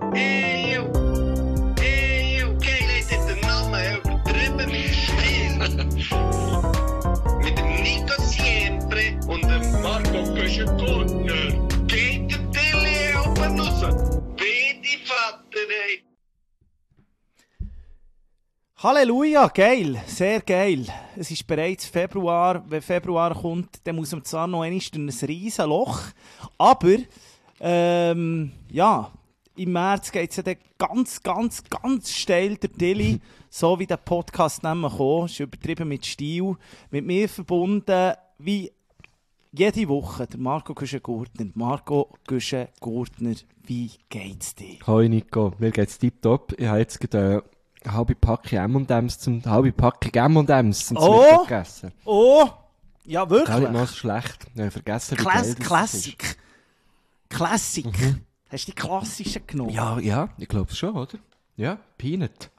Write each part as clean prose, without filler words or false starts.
Okay, Leute, den Namen übertrieben mit Stil. Mit dem Nico Siempre und dem Marco Köschen-Gurtner. Geht der Tilly oben raus? Bitte, Vater, ey. Halleluja, geil, sehr geil. Es ist bereits Februar. Wenn Februar kommt, dann muss man zwar noch einmal durch ein riesen Loch. Aber, ja, im März geht es ja dann ganz steil der Tilly. So wie der Podcast nämlich kam. Ist übertrieben mit Stil. Mit mir verbunden, wie jede Woche, der Marco Köschen-Gurtner. Marco Köschen-Gurtner, wie geht's dir? Hoi Nico, mir geht's tipptopp. Ich habe jetzt gerade eine halbe Packung M&M's zum Mittag gegessen. Oh, ja Gar nicht wirklich? mal so schlecht. Ich habe vergessen, wie geil das ist. Klassik. Hast du die klassischen genommen? Ja, ich glaube schon, oder? Ja, Peanut.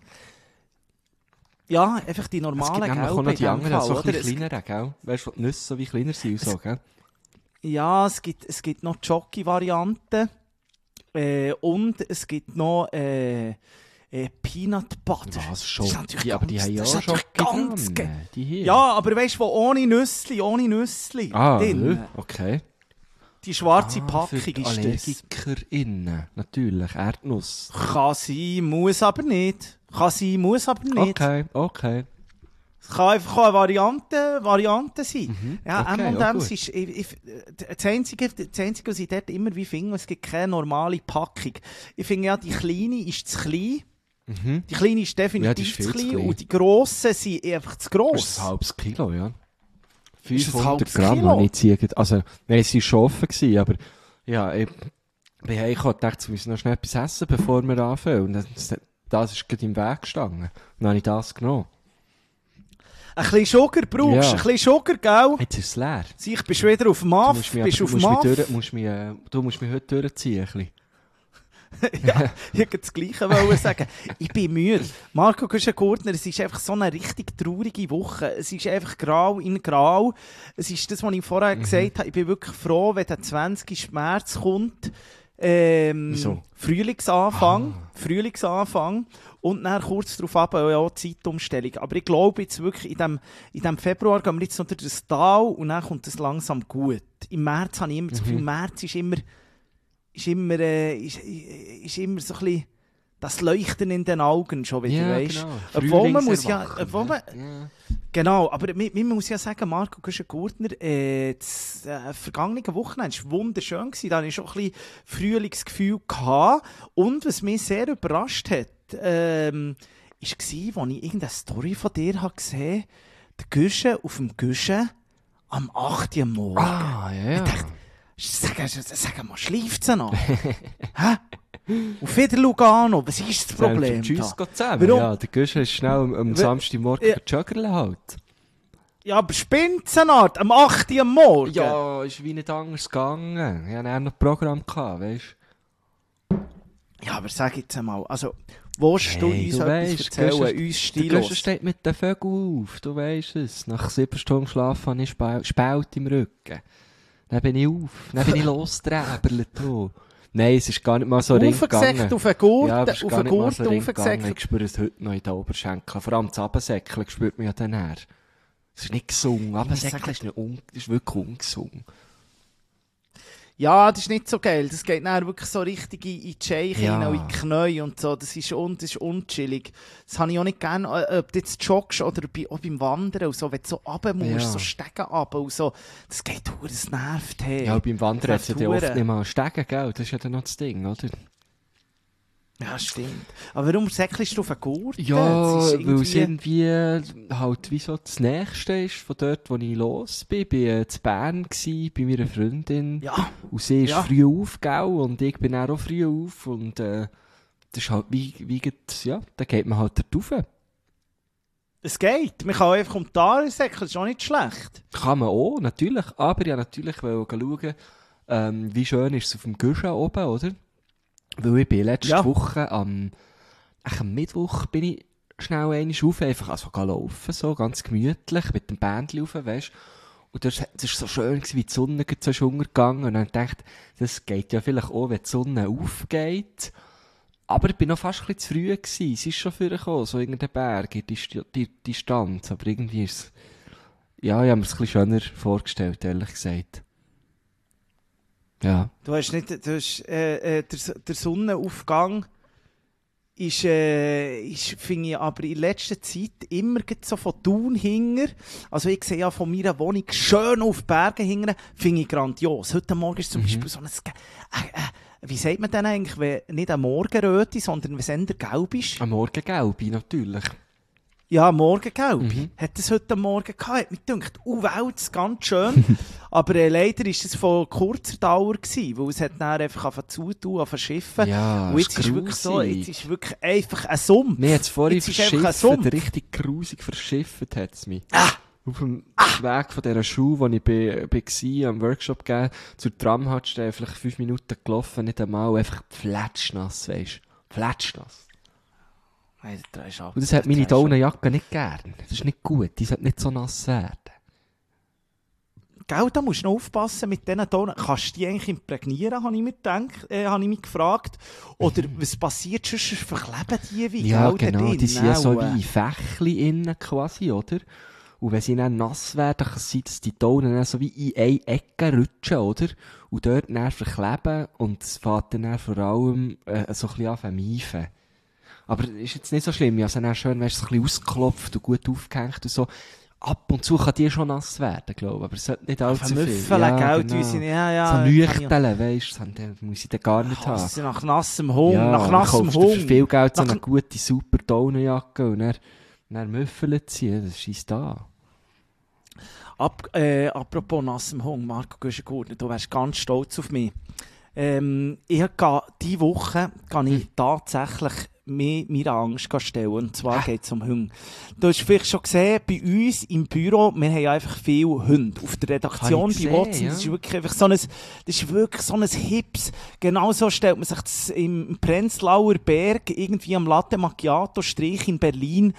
Ja, einfach die Es normalen gibt nämlich auch noch die in dem anderen, Fall, so ein oder? bisschen kleineren, gell? Weißt du, die Nüsse so wie kleiner sind und so, gell? Ja, es gibt noch Jockey-Varianten. Und es gibt noch Peanut Butter. Was, schon? Das ist natürlich Ja, aber die haben ja das auch ist natürlich Schoki ganz dran. geil. Die hier. Ja, aber weißt du, wo ohne Nüssli drin. Okay. Die schwarze Für Packung die ist das. AllergikerInnen, natürlich, Erdnuss. Kann sein, muss aber nicht. Okay. Es kann einfach auch eine Variante sein. Ja, okay, M&M's gut. ist... Das Einzige, was ich dort immer wie finde, es gibt keine normale Packung. Ich finde ja, die kleine ist zu klein. Die kleine ist Ja, definitiv die ist viel zu zu klein. klein. Und die grossen sind einfach zu Das gross. ist ein halbes Kilo, ja. Ist das 500 halbes Gramm Kilo? habe ich jetzt also, nein, sie war schon offen gewesen, aber, ja, ich bin heimgekommen und dachte, wir müssen noch schnell etwas essen, bevor wir anfangen. Und das ist gerade im Weg gestanden. Und dann habe ich das genommen. Ein bisschen Sugar brauchst Ja. ein bisschen Sugar, gell? Jetzt ist es leer. Sieh, ich bin wieder auf Du MAF. musst mich, Bist du aber- auf MAF? du musst mich heute durchziehen, ein bisschen. Ja, ich wollte das Gleiche sagen. Ich bin müde. Marco Köschen-Gurtner, es ist einfach so eine richtig traurige Woche. Es ist einfach grau in grau. Es ist das, was ich vorher gesagt habe. Ich bin wirklich froh, wenn der 20. März kommt. Wieso? Frühlingsanfang. Und dann kurz darauf ab, ja, Zeitumstellung. Aber ich glaube jetzt wirklich, in dem Februar gehen wir jetzt noch durch das Tal und dann kommt es langsam gut. Im März habe ich immer das Gefühl, März ist immer so ein bisschen das Leuchten in den Augen schon wieder, Ja, weißt? genau. Obwohl man muss Frühlingserwachen, genau, aber man muss ja sagen, Marco Köschen-Gurtner, das vergangene Wochenende war wunderschön gewesen, da hatte ich schon ein bisschen Frühlingsgefühl gehabt. Und was mich sehr überrascht hat, war, als ich irgendeine Story von dir habe gesehen, der Köschen auf dem Köschen am 8. Uhr morgen. Ah, ja. Ich dachte, sag mal, schläft sie noch? Hä? Auf wieder Lugano, was ist das Problem? Tschüss, da? Gott zusammen. Warum? Ja, der Guschen ist schnell am Samstagmorgen Ja. joggerle halt. Ja, aber spinnt sie noch? Am 8. Uhr morgen? Ja, ist wie nicht anders gegangen. Ich hatte auch noch ein Programm gehabt, weißt Ja, aber sag jetzt einmal, also, willst du Hey, uns du etwas weisst, erzählen, Guschen- uns Der Guschen stillos? steht mit den Vögeln auf, du weisst es. Nach 7 Stunden Schlaf habe ich Spalt im Rücken. Dann bin ich auf, dann bin ich losdräberlet. Nein, es ist gar nicht mal so ring gegangen. Aufgesägt auf den Gurten, Ja, aber es ist auf gar den nicht mal so Gurten ring gegangen. aufgesägt. Ich spüre es heute noch in den Oberschenkeln. Vor allem das Abendsäckeln spürt man ja dann her. Es ist nicht gesungen. Abendsäckeln ist, ist wirklich ungesungen. Ja, das ist nicht so geil. Das geht dann wirklich so richtig in die Scheiche Ja. rein und in die Knie und so. Das ist unchillig. Das habe ich auch nicht gerne, ob du jetzt joggst oder auch beim Wandern und so. Wenn du so runter musst, Ja. so Stegen runter und so. Das geht durch, das nervt. Hey. Ja, beim Wandern hat es ja dann Hure. oft nicht mal Stegen, gell? Das ist ja dann noch das Ding, oder? Ja, stimmt. Aber warum säckelst du auf den Gurten? Ja, Das ist weil es irgendwie halt wie so das Nächste ist von dort, wo ich los bin. Ich war in Bern bei meiner Freundin. Ja, Und sie ist Ja. früh auf, gell? Und ich bin auch früh auf. Und das ist halt ja, da geht man halt dort rauf. es geht. Man kann einfach um die Aare säckeln, das ist auch nicht schlecht. Kann man auch, natürlich. Aber ja, natürlich wollte schauen, wie schön ist es auf dem Guschen oben, oder? Weil ich bin letzte Ja. Woche am Mittwoch bin ich schnell einmal rauf, einfach also laufen, so ganz gemütlich, mit dem Bändchen rauf, weisst. Und das war so schön, gewesen, wie die Sonne gerade so ist untergegangen. Und dann dachte ich, das geht ja vielleicht auch, wenn die Sonne aufgeht. Aber ich bin noch fast ein bisschen zu früh gewesen. Es ist schon vorgekommen, so irgendein Berg, die Distanz. Aber irgendwie ist es, ja, ich habe mir es ein bisschen schöner vorgestellt, ehrlich gesagt. Ja. Der Sonnenaufgang ist finde ich, aber in letzter Zeit immer so von Thun hinger. Also ich sehe ja von meiner Wohnung schön auf die Berge hinger, finde ich grandios. Heute Morgen ist zum Beispiel so ein, wie sagt man denn eigentlich, wenn nicht eine Morgenröte, sondern wenn es eher gelb ist? Eine Morgengelbe, natürlich. Ja, Morgengelb. Hat es heute Morgen gehabt. Hat mich gedacht, Welt, ganz schön. Aber leider war es von kurzer Dauer gewesen, weil es hat dann einfach angefangen zutun, verschiffen. Ja, und jetzt ist wirklich so, jetzt ist wirklich einfach ein Sumpf. Mir hat es vorhin Jetzt ist einfach ein verschifft, Sumpf. richtig grusig verschifft hat es mich. Auf dem Weg von dieser Schule, wo ich war, am Workshop gegeben, zur Tramhaltestelle, vielleicht 5 Minuten gelaufen, nicht einmal, einfach fletschnass, weisst du. Fletschnass. Nein, Und das hat meine Daunenjacke nicht gern. Das ist nicht gut, die sollte nicht so nass werden. Gell, da musst du noch aufpassen mit diesen Tonen. Kannst du die eigentlich imprägnieren, habe ich mir habe ich mich gefragt. Oder was passiert, sonst verkleben die wie, Ja, gell, genau, drin, die sind ja so auch, wie Fächli innen quasi, oder? Und wenn sie dann nass werden, kann es sein, dass die Tonen dann so wie in eine Ecke rutschen, oder? Und dort dann verkleben und es fängt dann vor allem so ein bisschen an zu miefen. Aber ist jetzt nicht so schlimm. Ich habe es dann schön, weißt, so ein bisschen ausgeklopft und gut aufgehängt und so. Ab und zu kann die schon nass werden, glaube ich. Aber es sollte nicht allzu viel. Müffeln, gell, genau. ja. So Nüchteln, weisst du, das muss ich dann gar nicht haben. Hasse nach nassem Hunger, Ja, nach nassem dann kaufst du für viel Hunger. Geld so eine gute, super Daunenjacke und dann müffelt sie. Das ist da. Apropos nassem Hunger, Marco Güschen-Gurtner, du wärst ganz stolz auf mich. Diese Woche kann ich tatsächlich meiner Angst stellen. Und zwar geht es um Hunde. Du hast vielleicht schon gesehen, bei uns im Büro, wir haben ja einfach viele Hunde. Auf der Redaktion bei Watson, ja. das ist wirklich einfach so ein Hips. Genauso stellt man sich das im Prenzlauer Berg, irgendwie am Latte Macchiato Strich in Berlin,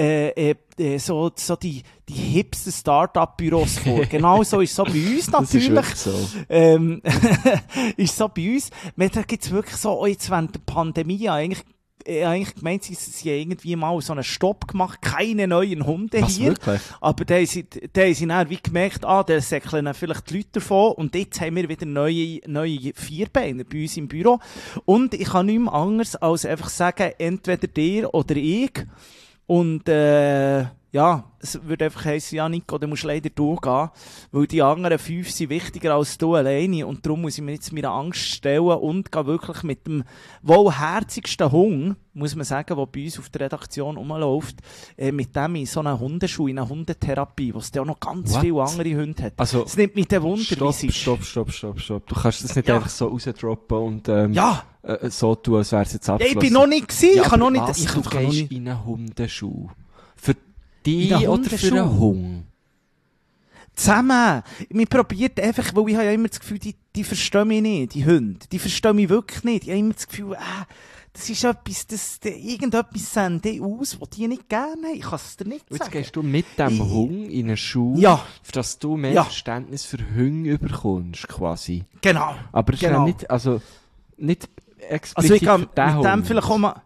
so die hipsten Start-up-Büros vor. Genauso ist es so bei uns natürlich. Das ist wirklich so. Ist so bei uns. Da gibt's wirklich so, oh, jetzt während der Pandemie eigentlich gemeint, sie haben irgendwie mal so einen Stopp gemacht, keine neuen Hunde Was, hier. wirklich? Aber da haben sie dann wie gemerkt, da säckeln vielleicht die Leute davon und jetzt haben wir wieder neue Vierbeiner bei uns im Büro. Und ich kann nichts anderes als einfach sagen, entweder dir oder ich. Und ja, es würde einfach heissen, ja Nico, du musst leider durchgehen, weil die anderen 5 sind wichtiger als du alleine und darum muss ich mir jetzt meine Angst stellen und gehe wirklich mit dem wohlherzigsten Hund, muss man sagen, der bei uns auf der Redaktion rumläuft, mit dem in so einer Hundeschule, in einer Hundetherapie, wo es da auch noch ganz viele andere Hunde hat. Also, es nimmt mich den Wunder, wie es ist. Stopp. Du kannst das nicht einfach so rausdroppen und so tun, als wäre es jetzt Ja, abgeschlossen. ich bin noch nicht gewesen, ich kann noch nicht... Du kann noch gehst nicht in eine Hundeschuhe. Für dich In eine oder für Hundeschuhe? einen Hund? Zusammen. Wir probiert einfach, weil ich habe ja immer das Gefühl, die verstehen mich nicht, die Hunde. Die verstehen mich wirklich nicht. Ich habe immer das Gefühl, das ist etwas, irgendetwas sehen die aus, was die nicht gerne haben. Ich kann es dir nicht Jetzt sagen. gehst du mit dem Hund in eine Schule, Ja. für dass du mehr Ja. Verständnis für Hunde bekommst, quasi. Genau. Aber es ist Genau. ja nicht explizit Also ich kann für mit den dem Hund. vielleicht auch mal...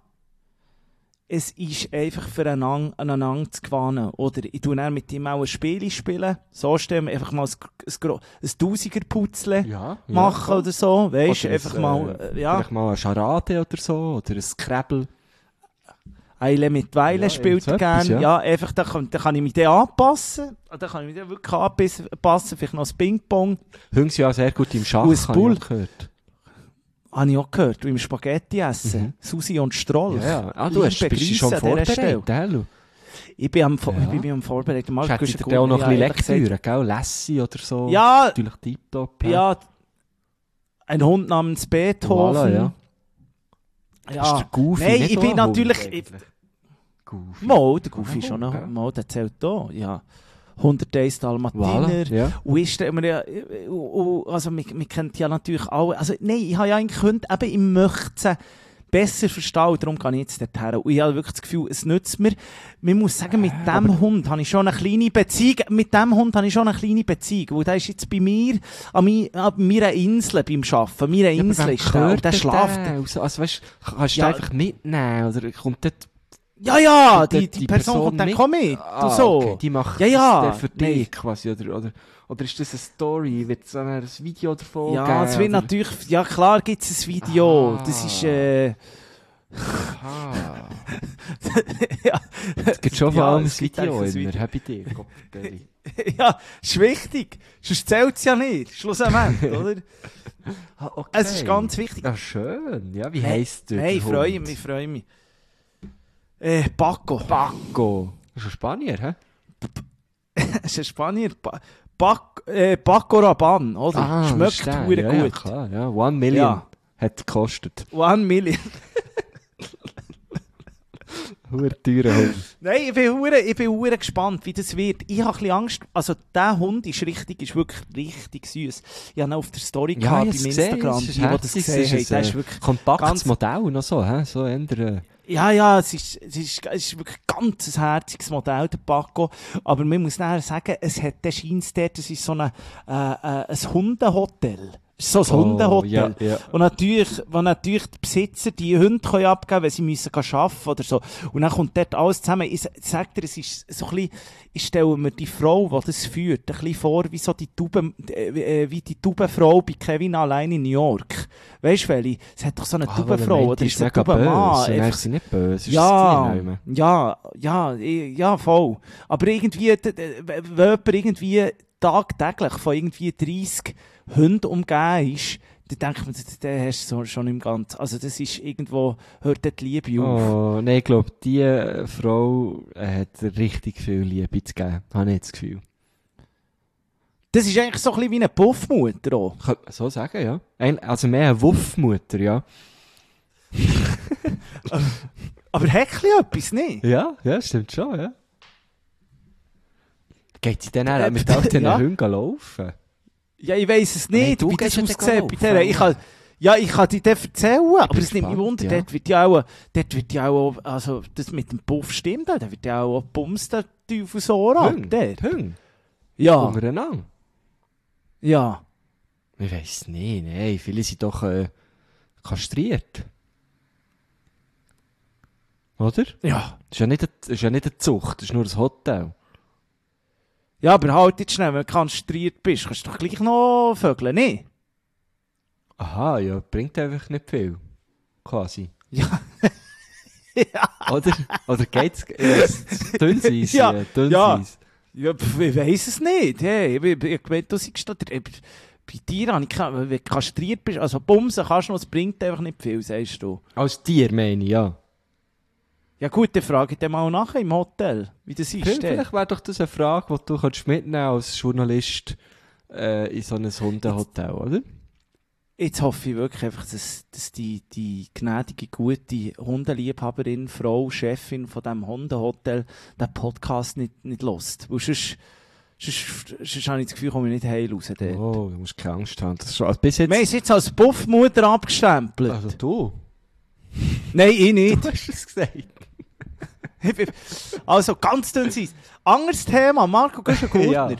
Es ist einfach aneinander zu gewöhnen. Oder ich tue dann mit ihm auch ein Spiel spielen. So stellen wir einfach mal ein Tausiger-Putzle machen oder so. Weißt du, einfach mal, Vielleicht mal eine Charade oder so, oder ein Scrabble. Eile mit Weile Ja, spielt er irgendetwas, gerne. ja. Ja, einfach, da kann ich mich dann anpassen. Da kann ich mich dann wirklich anpassen. Vielleicht noch das Ping-Pong. Hunde sind ja sehr gut im Schach, Und ein habe Bull. ich auch gehört. Habe ich auch gehört. Wie im Spaghetti essen. Susi und Strolch. Ja. Du bist schon vorbereitet, gell? Ich bin am Vorbereiten. Ich hätte dir auch noch ein bisschen Lektüre, gell? Lassie oder so. Ja, Natürlich tiptop. ja. Ein Hund namens Beethoven. Voilà, ja. Ja. Ist der Goofy Nein, nicht ich auch bin ein Hund natürlich... eigentlich? Goofy. Mo, der Goofy ist Hund, schon gell? noch... Mo, der zählt da, ja. 101 Dalmatiner. Voilà, ja. Und ist immer ja... Also, wir kennen ja natürlich alle... Also, nein, ich habe ja eigentlich Hunde eben im Möchten besser verstehe und darum gehe ich jetzt dorthin. Und ich habe wirklich das Gefühl, es nützt mir. Man muss sagen, mit dem Hund habe ich schon eine kleine Beziehung. Weil der ist jetzt bei mir an meiner Insel beim Arbeiten. Meine Insel ist der und der schläft. Also weißt, kannst du den einfach mitnehmen? Oder kommt dort Ja, die die Person kommt dann komm mit. Du so. Okay. Die macht das für dich quasi. Oder ist das eine Story? Wird es ein Video davon geben? Ja, es wird natürlich, ja klar gibt es ein Video. Das ist, ja. Es gibt schon vor allem ein es gibt Video eigentlich immer. ein Happy Day. Kopfdeli. Ja, ist wichtig. Sonst zählt es ja nicht. Schlussendlich, oder? Okay. Es ist ganz wichtig. Ja, schön. Ja, wie heisst der? Hey, ich der freue Hund? mich. Paco. Paco. Das ist ein Spanier, hä? Das ist ein Spanier. Paco Rabanne, oder? Schmeckt stimmt. gut. Ja, klar. Ja. 1 Million Ja. hat gekostet. 1 Million. Hure teurer Hund. Nein, ich bin hure gespannt, wie das wird. Ich habe ein bisschen Angst. Also, der Hund ist wirklich richtig süß. Ich habe ihn auf der Story gehabt, beim Instagram, die das gesehen haben. Der ist wirklich kompaktes Modell noch so, hä? So ändern. Ja, es ist wirklich ganz ein herziges Modell, der Paco. Aber man muss nachher sagen, es hat den Scheins dort, das ist so ein Hundehotel. So ein Hundehotel. Ja. Wo natürlich die Besitzer die Hunde können abgeben, wenn sie müssen arbeiten oder so. Und dann kommt dort alles zusammen. Ich sag dir, es ist so ein bisschen, ich stelle mir die Frau, die das führt, ein bisschen vor, wie so die Taubenfrau bei Kevin allein in New York. Weißt du, welche? Es hat doch so eine Taubenfrau, oder ist es ein Taubenmann? Nein, sie nicht böse. Ja, voll. Aber irgendwie, wenn jemand irgendwie tagtäglich von irgendwie 30 Hunden umgeben ist, dann denkt man, den hast du schon im Ganzen. Also das ist irgendwo, hört dort die Liebe auf. Oh, nein, ich glaube, diese Frau hat richtig viel Liebe zu geben, habe ich das Gefühl. Das ist eigentlich so ein bisschen wie eine Puffmutter auch. Kann man so sagen, ja. Also mehr eine Wuffmutter, ja. Aber häckli etwas nicht? Ja, stimmt schon, ja. Geht sie dann auch mit all diesen Hunden laufen? Ja, ich weiss es nicht, Nein, wie das gehst aussieht bei der. Ich kann dir das erzählen, aber es nimmt mich wunder, ja. dort wird ja auch, also das mit dem Puff stimmt, da wird ja auch bumst der Teufel so ab. Hunde? Ja. Untereinander? Ja. Ich weiss nicht, nein, viele sind doch kastriert. Oder? Ja. Das ist ja nicht eine Zucht, das ist nur ein Hotel. Ja, aber halt jetzt schnell, wenn du kastriert bist, kannst du doch gleich noch vögeln, nicht? Aha, ja, bringt einfach nicht viel. Quasi. Ja. Ja. Oder geht's? Dünnseiss? Ja. Dünnseiss. Ja, ich weiss es nicht. Hey, ich du sagst, bei dir habe ich wenn du kastriert bist, also bumsen kannst du noch, es bringt einfach nicht viel, sagst du. Als Tier meine ich, ja. Ja gut, dann frage ich dich mal nachher im Hotel, wie das ist. Vielleicht wäre doch das eine Frage, die du mitnehmen als Journalist in so einem Hundehotel, oder? Jetzt hoffe ich wirklich einfach, dass die gnädige, gute Hundeliebhaberin, Frau, Chefin von diesem Hundehotel den Podcast nicht hört. Weil sonst habe ich das Gefühl, komme ich nicht heil raus. Dort. Oh, du musst keine Angst haben. Das ist schon, also bis jetzt... Wir haben es jetzt als Puffmutter abgestempelt. Also du? Nein, ich nicht. Du hast es gesagt. Also ganz dünn sein. Anderes Thema, Marco Güschen-Gurtner. Ja.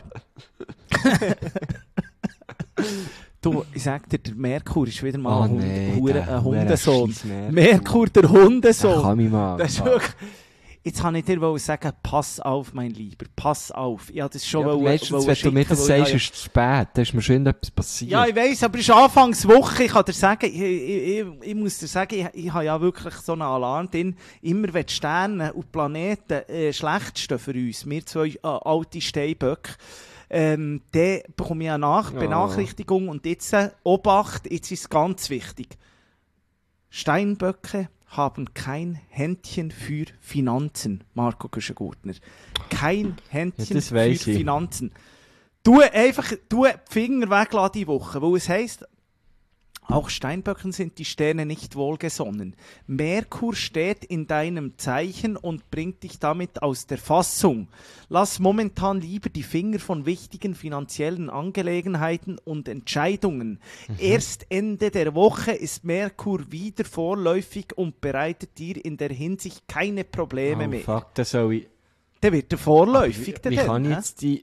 Du, ich sag dir, der Merkur ist wieder mal ein Hundesohn. Merkur. Merkur, der Hundesohn. Kann ich mal. Das ist wirklich... Jetzt kann ich dir sagen, pass auf, mein Lieber, pass auf. Ich hatte das schon meistens, wenn du mir das sagst, ist es spät. Da ist mir schon etwas passiert. Ja, ich weiss, aber es ist Anfangswoche. Ich kann dir sagen, ich muss dir sagen, ich habe ja wirklich so einen Alarm drin. Immer wenn die Sterne und die Planeten schlecht stehen für uns, wir zwei alte Steinböcke, dann bekomme ich eine Benachrichtigung. Und jetzt, Obacht, jetzt ist es ganz wichtig. Steinböcke haben kein Händchen für Finanzen, Marco Güschen-Gurtner. Kein Händchen für Finanzen. Du die Finger weglassen diese Woche, weil es heisst, Auch Steinböcken sind die Sterne nicht wohlgesonnen. Merkur steht in deinem Zeichen und bringt dich damit aus der Fassung. Lass momentan lieber die Finger von wichtigen finanziellen Angelegenheiten und Entscheidungen. Erst Ende der Woche ist Merkur wieder vorläufig und bereitet dir in der Hinsicht keine Probleme mehr. Fuck, das soll ich... Der wird der vorläufig. Wie kann ich jetzt die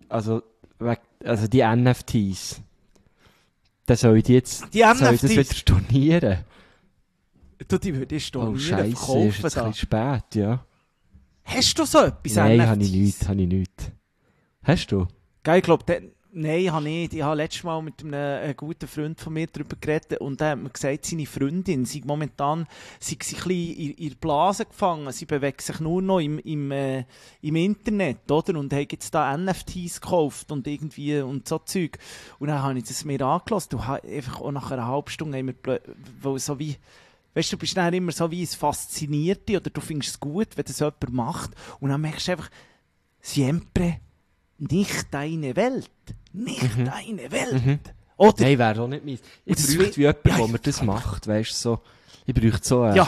NFTs... Dann soll ich die jetzt Die soll ich das NFTs? wieder stornieren. Du, die würde ich stornieren, Scheisse, verkaufen ist jetzt da. ein bisschen spät, ja. Hast du so etwas? Nein, NFTs? habe ich nicht. Hast du? Geil, ich glaube, nein, habe nicht. Ich habe letztes Mal mit einem guten Freund von mir darüber geredet und der hat mir gesagt, seine Freundin sei momentan sei sie ein bisschen in der Blase gefangen. Sie bewegt sich nur noch im Internet, oder? Und hat jetzt da NFTs gekauft und irgendwie und so Zeug. Und dann habe ich das mir angelassen. Du hast einfach auch nach einer halben Stunde haben wir, weil so wie, weißt du, bist dann immer so wie es fasziniert dich oder du findest es gut, wenn das jemand macht. Und dann merkst du einfach, siempre nicht deine Welt. Nicht deine Welt. Oder? Nein, wäre auch nicht meins. Ich Und das bräuchte wie jemand, ja, der mir das macht, weißt du, so. Ich bräuchte so einen Ja.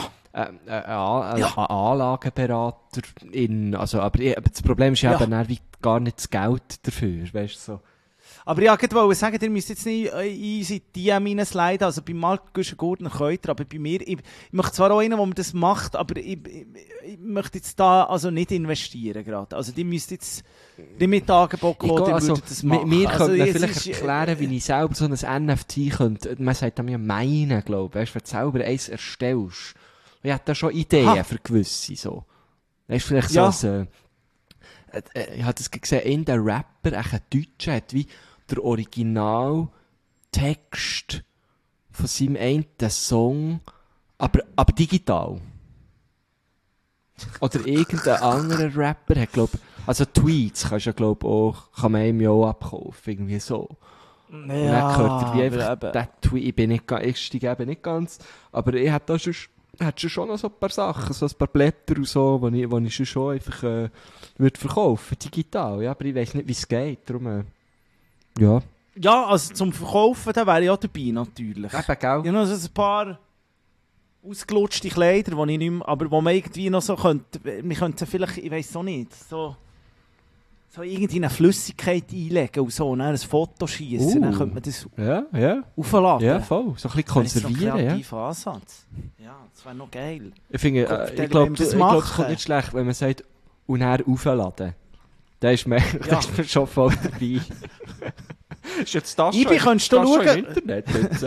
Anlageberater aber das Problem ist ja Ja. eben dann wie gar nicht das Geld dafür, weißt du, so. Aber ich wollte sagen, ihr müsst jetzt nicht in unsere DM hineinsliden. Also bei Marc Güschen-Gurtner könnt ihr, aber bei mir, ich möchte zwar auch einen, der mir das macht, aber ich möchte jetzt da also nicht investieren gerade. Also die müsst jetzt nicht mit Angebot kommen, die würden das machen. Mir also, könnte man es vielleicht ist, erklären, wie ich selber so ein NFT könnte, man sagt mir meinen, glaube ich, wenn du selber eins erstellst. Ich hätte da schon Ideen für gewisse, so. Weißt du, vielleicht so Ja. als, ich habe das gesehen, in der Rapper, ein Deutscher, hat wie der Originaltext von seinem einen Song, aber digital. Oder irgendein anderer Rapper hat, also Tweets kannst du ja, kann man ihm ja auch abkaufen, irgendwie so. Und dann gehört er wie einfach, der Tweet, ich steige eben nicht ganz, aber ich hätte da schon noch so ein paar Sachen, so ein paar Blätter und so, die ich schon einfach, würde verkaufen, digital, ja, aber ich weiss nicht, wie es geht, darum, ja. Ja, also zum Verkaufen, da wäre ich auch dabei, natürlich. Eben, gell? Ja, noch so ein paar ausgelutschte Kleider, die ich nicht mehr, aber wo man irgendwie noch so könnte, wir könnten vielleicht, ich weiss auch nicht, so irgendwie eine Flüssigkeit einlegen und so, und dann ein Foto schießen, dann könnte man das Ja, aufladen. ja, voll. So ein bisschen konservieren, so ein ja. kreativer Ansatz. Ja, das wäre noch geil. Ich finde, Kopfteile, ich glaube, wenn wir das es machen. kommt nicht schlecht, wenn man sagt, und dann aufladen. Da ist man schon voll dabei. Ist jetzt das Ibi, könntest du schon schauen? im Internet jetzt?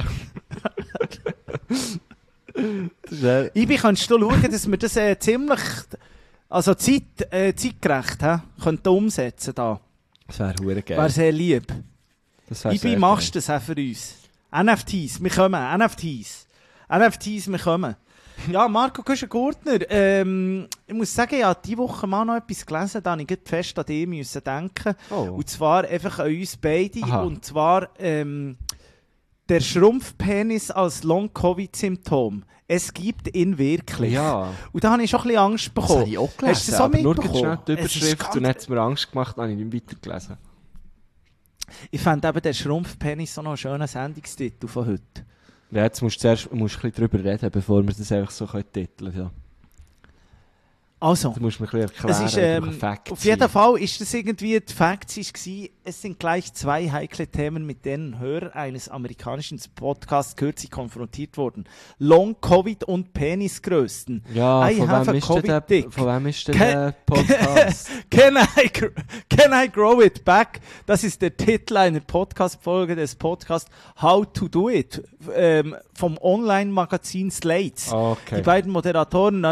Ibi, könntest du schauen, dass wir das ziemlich, also zeitgerecht könnten umsetzen da. Das wäre verdammt geil. Wäre sehr lieb. Das wäre Ibi, sehr machst du geil. das auch für uns? NFTs, wir kommen. NFTs, wir kommen. Ja, Marco Güschen-Gurtner, ich muss sagen, ich habe diese Woche mal noch etwas gelesen, da habe ich gerade fest an dich müssen denken. Oh. Und zwar einfach an uns beide. Aha. Und zwar der Schrumpfpenis als Long-Covid-Symptom. Es gibt ihn wirklich. Ja. Und da habe ich schon ein bisschen Angst Das bekommen. habe ich auch Hast du gelesen, das auch aber nur ganz mitbekommen? schnell die Es ist Überschrift ganz- und dann hat es mir Angst gemacht, dann habe ich nicht weitergelesen. Ich fand eben der Schrumpfpenis so noch einen schönen Sendungstitel von heute. Ja, jetzt musst du zuerst ein bisschen drüber reden, bevor wir das einfach so titeln können. Ja. Also, Du musst mir ein bisschen erklären, es ist, welche Facts auf jeden sind. Fall ist das irgendwie, die Facts war, es sind gleich zwei heikle Themen, mit denen Hörer eines amerikanischen Podcasts kürzlich konfrontiert wurden. Long-Covid und Penisgrößen. Ja, I von have a wem, Covid dick. von wem ist denn Can- der Podcast? Can I grow it back? Das ist der Titel einer Podcast-Folge des Podcasts How to Do It vom Online-Magazin Slates. Okay. Die beiden Moderatoren,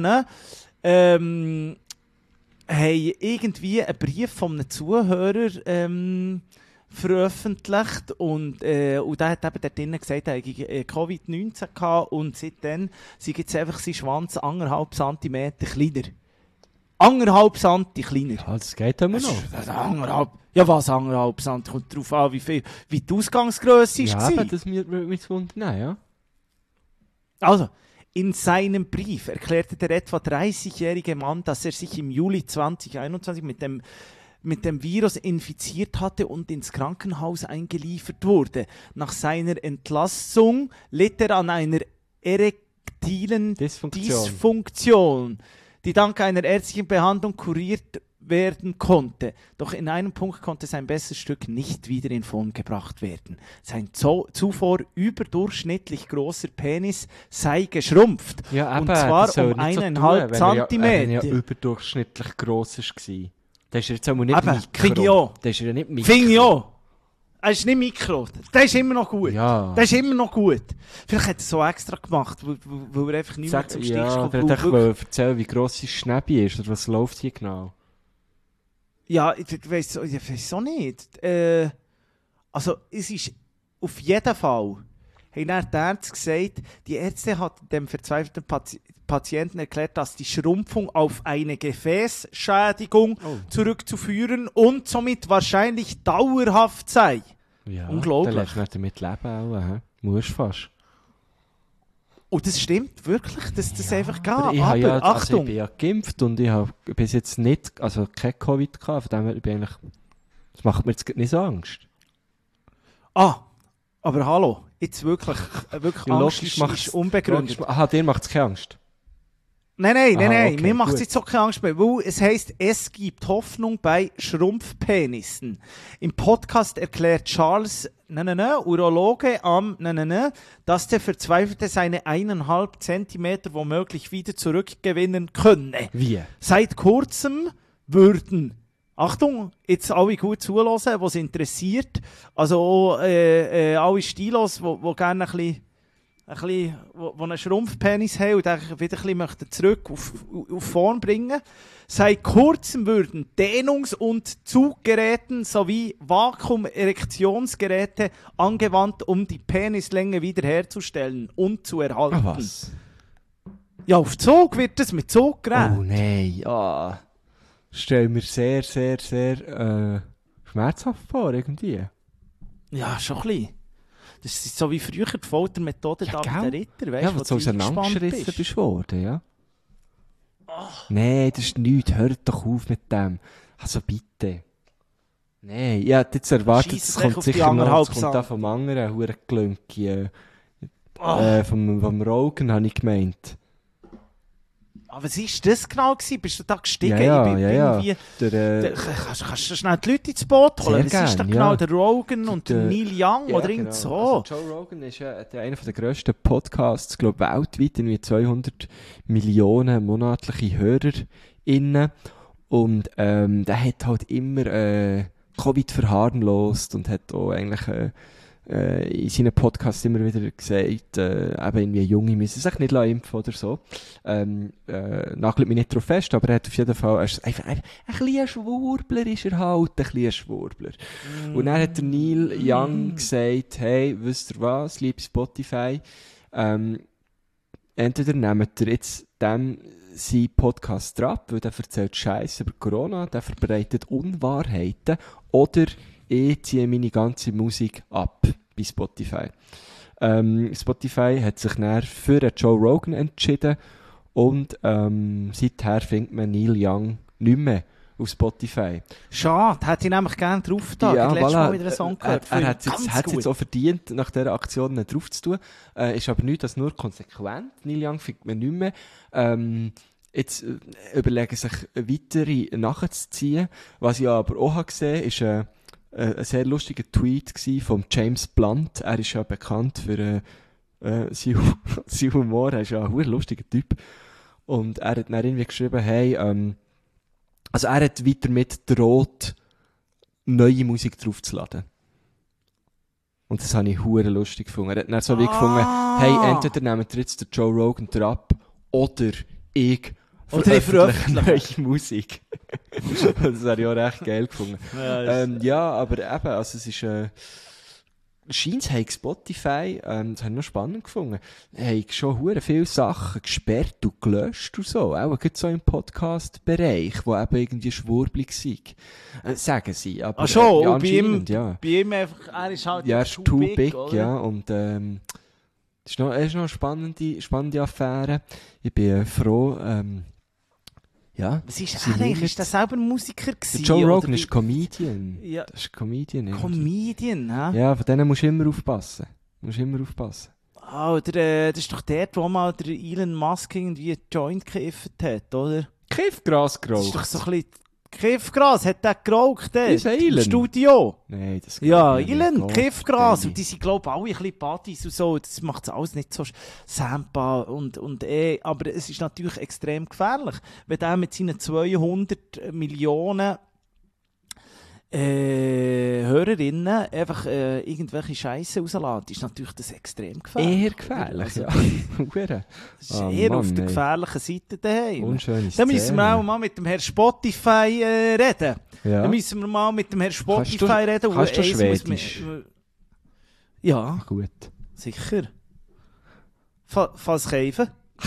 haben irgendwie einen Brief von einem Zuhörer veröffentlicht und der hat eben dort drinnen gesagt, er hatte Covid-19 gehabt und seitdem sind jetzt einfach sein Schwanz 1,5 Zentimeter kleiner. 1,5 Santi kleiner. Ja, das geht immer noch. Das 1,5. Ja, was 1,5 Santi? Kommt darauf an, wie die Ausgangsgrösse Ja, war. aber das wird mich wundern, ja. Also, in seinem Brief erklärte der etwa 30-jährige Mann, dass er sich im Juli 2021 mit dem mit dem Virus infiziert hatte und ins Krankenhaus eingeliefert wurde. Nach seiner Entlassung litt er an einer erektilen Dysfunktion, die dank einer ärztlichen Behandlung kuriert werden konnte. Doch in einem Punkt konnte sein bestes Stück nicht wieder in Form gebracht werden. Sein zuvor überdurchschnittlich großer Penis sei geschrumpft. Ja, eben, und zwar das soll um nicht so 1,5 tun, wenn er ja Zentimeter. überdurchschnittlich gross war. Das ist jetzt aber nicht Eben, Mikro. finde ich auch. Das ist ja nicht Mikro. Finde ich auch. Er ist nicht Mikro. Der ist immer noch gut. Ja. Der ist immer noch gut. Vielleicht hat er es so extra gemacht, weil er einfach nicht mehr zum Stich Ja, kommt. aber ich will erzählen, wie gross sein Schnäbi ist, oder was läuft hier genau? Ja, ich weiss auch nicht. Also, es ist auf jeden Fall, haben dann die Ärzte gesagt, die Ärzte hat dem verzweifelten Patienten erklärt, dass die Schrumpfung auf eine Gefäßschädigung zurückzuführen und somit wahrscheinlich dauerhaft sei. Ja, Unglaublich. dann lässt du nicht damit leben auch, hä? Musst fast. Und das stimmt wirklich, dass das einfach geht. Aber ich habe ja, also Achtung! ich bin ja geimpft und ich habe bis jetzt nicht, also kein Covid gehabt, von dem her bin ich eigentlich, das macht mir jetzt nicht so Angst. Aber hallo, jetzt wirklich Ja, Angst logisch ist unbegründet. Aha, dir macht es keine Angst. Nein, okay, mir macht es gut. jetzt auch keine Angst mehr, weil es heisst, es gibt Hoffnung bei Schrumpfpenissen. Im Podcast erklärt Charles, Urologe dass der Verzweifelte seine 1,5 Zentimeter womöglich wieder zurückgewinnen könne. Wie? Seit kurzem würden, Achtung, jetzt alle gut zuhören, was interessiert, also auch, alle Stilos, wo gerne wo einen Schrumpfpenis haben und den wieder ein bisschen möchten zurück auf Form bringen. Seit kurzem würden Dehnungs- und Zuggeräten sowie Vakuum-Erektionsgeräte angewandt, um die Penislänge wiederherzustellen und zu erhalten. Ah, was? Ja, auf Zug wird das mit Zuggeräten. Oh nein, stell mir sehr, sehr, sehr schmerzhaft vor, irgendwie. Ja, schon ein bisschen. Das ist so wie früher die Foltermethode Ja, David der gell? Ritter, weißt Ja, du, wo wo du auseinandergerissen bist. bist worden, ja. Nein, das ist nichts, hört doch auf mit dem. Also bitte. Nein, ich hätte jetzt erwartet, Scheisst es euch kommt auf die sicher noch, anderthalb es kommt da vom anderen Hurenglünki. Vom Rogan habe ich gemeint. Aber was war das genau gewesen? Bist du da gestiegen? Ja, Ich bin ja. irgendwie... Der, Kannst du schnell die Leute ins Boot holen? Sehr Was ist da gern, genau? ja. Der Rogan und der Neil Young ja, oder genau. irgend so? Also Joe Rogan ist ja einer der grössten Podcasts, glaube weltweit, irgendwie 200 Millionen monatliche HörerInnen. Und der hat halt immer Covid verharmlost und hat auch eigentlich in seinen Podcasts immer wieder gesagt, eben irgendwie Junge müssen sich nicht impfen oder so. Nagelt mich nicht drauf fest, aber er hat auf jeden Fall, er ist einfach ein kleiner Schwurbler ist er halt, ein kleiner Schwurbler. Und dann hat der Neil Young gesagt, hey, wisst ihr was, liebe Spotify, entweder nehmt ihr jetzt dem seinen Podcast ab, weil der erzählt Scheiße über Corona, der verbreitet Unwahrheiten, oder ich ziehe meine ganze Musik ab bei Spotify. Spotify hat sich dann für Joe Rogan entschieden und seither findet man Neil Young nicht mehr auf Spotify. Schade, hätte ich nämlich gerne drauf da. Ja, ich letztes Mal voilà. wieder einen Song gehört. Er hat es Ganz jetzt auch verdient, nach dieser Aktion nicht drauf zu tun. Ist aber nichts als nur konsequent. Neil Young findet man nicht mehr. Jetzt überlegen sich weitere nachzuziehen. Was ich aber auch habe gesehen, ist ein sehr lustiger Tweet von James Blunt. Er ist ja bekannt für sein Humor. Er ist ja ein lustiger Typ. Und er hat dann irgendwie geschrieben, hey, also er hat weiter mit droht, neue Musik draufzuladen. Und das habe ich hure lustig gefunden. Er hat dann so wie gefunden, hey, entweder nehmt ihr jetzt den Joe Rogan ab, oder ich veröffentliche neue Musik. Das habe ich auch recht geil gefunden. Ja, aber eben, also es ist, scheint haben Spotify, das habe ich noch spannend gefunden, haben schon hure viele Sachen gesperrt und gelöscht und so, auch gerade so im Podcast-Bereich, wo eben irgendwie schwurblig sind. Sagen sie, aber schon, ja, bei ihm, anscheinend, ja. Bei ihm einfach, er ist halt Ja, er ist too big, oder? ja, und es ist noch eine spannende Affäre. Ich bin froh, Ja. Was ist Sie er eigentlich? nehmen- Ist der selber Musiker Der gewesen? Joe oder Rogan wie- ist Comedian. Ja. Das ist Comedian. Ja. Comedian, hä? Ja, von denen musst du immer aufpassen. Ah, oder, das ist doch der, wo mal der Elon Musk irgendwie einen Joint gekifft hat, oder? Kiffgras Das ist doch geraucht. so ein bisschen Kiffgras, hat der geraucht dort? Ist Elon? Im Studio. Nein, das Ja, geht nicht. Elon, Gott, Kiffgras. Deli. Und die sind, glaube ich, alle ein bisschen Partys und so. Das macht es alles nicht so Sampa und aber es ist natürlich extrem gefährlich, wenn der mit seinen 200 Millionen Hörerinnen einfach irgendwelche Scheiße rauslässt. Ist natürlich das extrem gefährlich. Eher gefährlich, ja. Hure. Das ist Ah, eher Mann, auf der ey. gefährlichen Seite daheim. Unschöne Da müssen wir Szene. auch mal mit dem Herrn Spotify reden. Ja. Da müssen wir mal mit dem Herrn Spotify Kannst du- reden. und kannst du eins muss Schwedisch? Ja, Gut. sicher. Falls kaufen.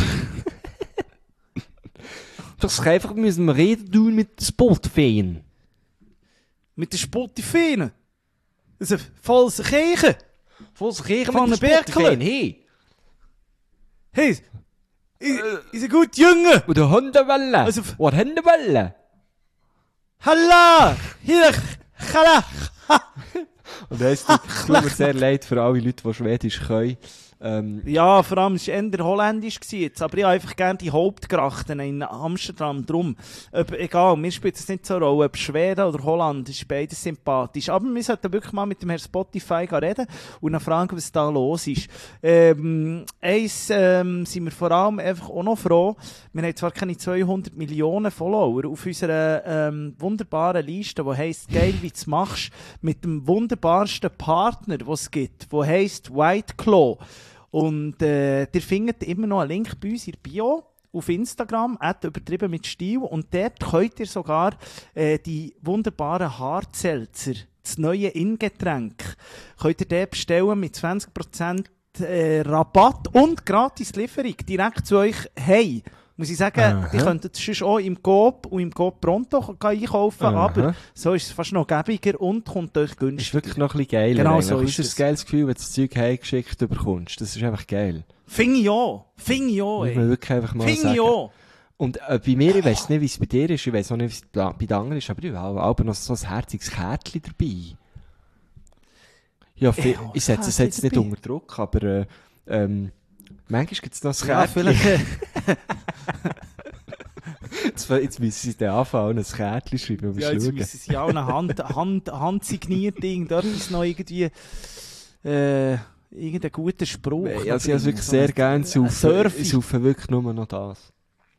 Das einfach müssen wir reden tun mit Spotify. Mit den Spotify. Also, falls Kirche. Volgens Kirchen Van mit den Spotify. Berkelen. Hey. Hey, is een goed jongen. Und der Hundewelle. Also- Was Hundewelle? Halla. Hier, halla. Und heisst, es tut mir sehr leid für alle Leute, die Schwedisch können. Ja, vor allem war es eher holländisch jetzt, aber ich habe einfach gerne die Hauptgrachten in Amsterdam drum. Egal, mir spielt es nicht so eine Rolle, ob Schweden oder Holland, ist beides sympathisch. Aber wir sollten wirklich mal mit dem Herrn Spotify reden und dann fragen, was da los ist. Sind wir vor allem einfach auch noch froh, wir haben zwar keine 200 Millionen Follower auf unserer wunderbaren Liste, die heisst «Geil, wie du machst», mit dem wunderbarsten Partner, den es gibt, der heisst White Claw. Und ihr findet immer noch einen Link bei uns in der Bio auf Instagram, @übertrieben mit Stil. Und dort könnt ihr sogar die wunderbaren Hartselzer, das neue Ingetränk, könnt ihr dort bestellen mit 20% Rabatt und gratis Lieferung direkt zu euch hey. Muss ich sagen, Aha. die könntet sonst auch im Coop und im Coop Pronto einkaufen, Aha. aber so ist es fast noch gäbiger und kommt euch Ist günstiger. wirklich noch ein bisschen geiler. Genau eigentlich. so Das ist ist es. ein geiles Gefühl, wenn du das Zeug heimgeschickt bekommst. Das ist einfach geil. Finde ich auch, Muss man ey. wirklich einfach mal Finde ich sagen. auch. Und bei mir, ich weiss nicht, wie es bei dir ist, ich weiss auch nicht, wie es bei den anderen ist, aber ich habe auch noch so ein herziges Kärtchen dabei. Ja, Ja, ich setze es Kärtchen jetzt nicht dabei. unter Druck, aber manchmal gibt es noch ein Ja, Kärtchen. vielleicht. Jetzt müssen sie dann anfangen, ein Kärtchen schreiben und Ja, jetzt schauen. müssen sie auch eine handsigniert irgendetwas noch irgendwie irgendeinen guten Spruch. Also ich habe es wirklich So sehr ein- gerne. ein Ich Surfi. saufe wirklich nur noch das.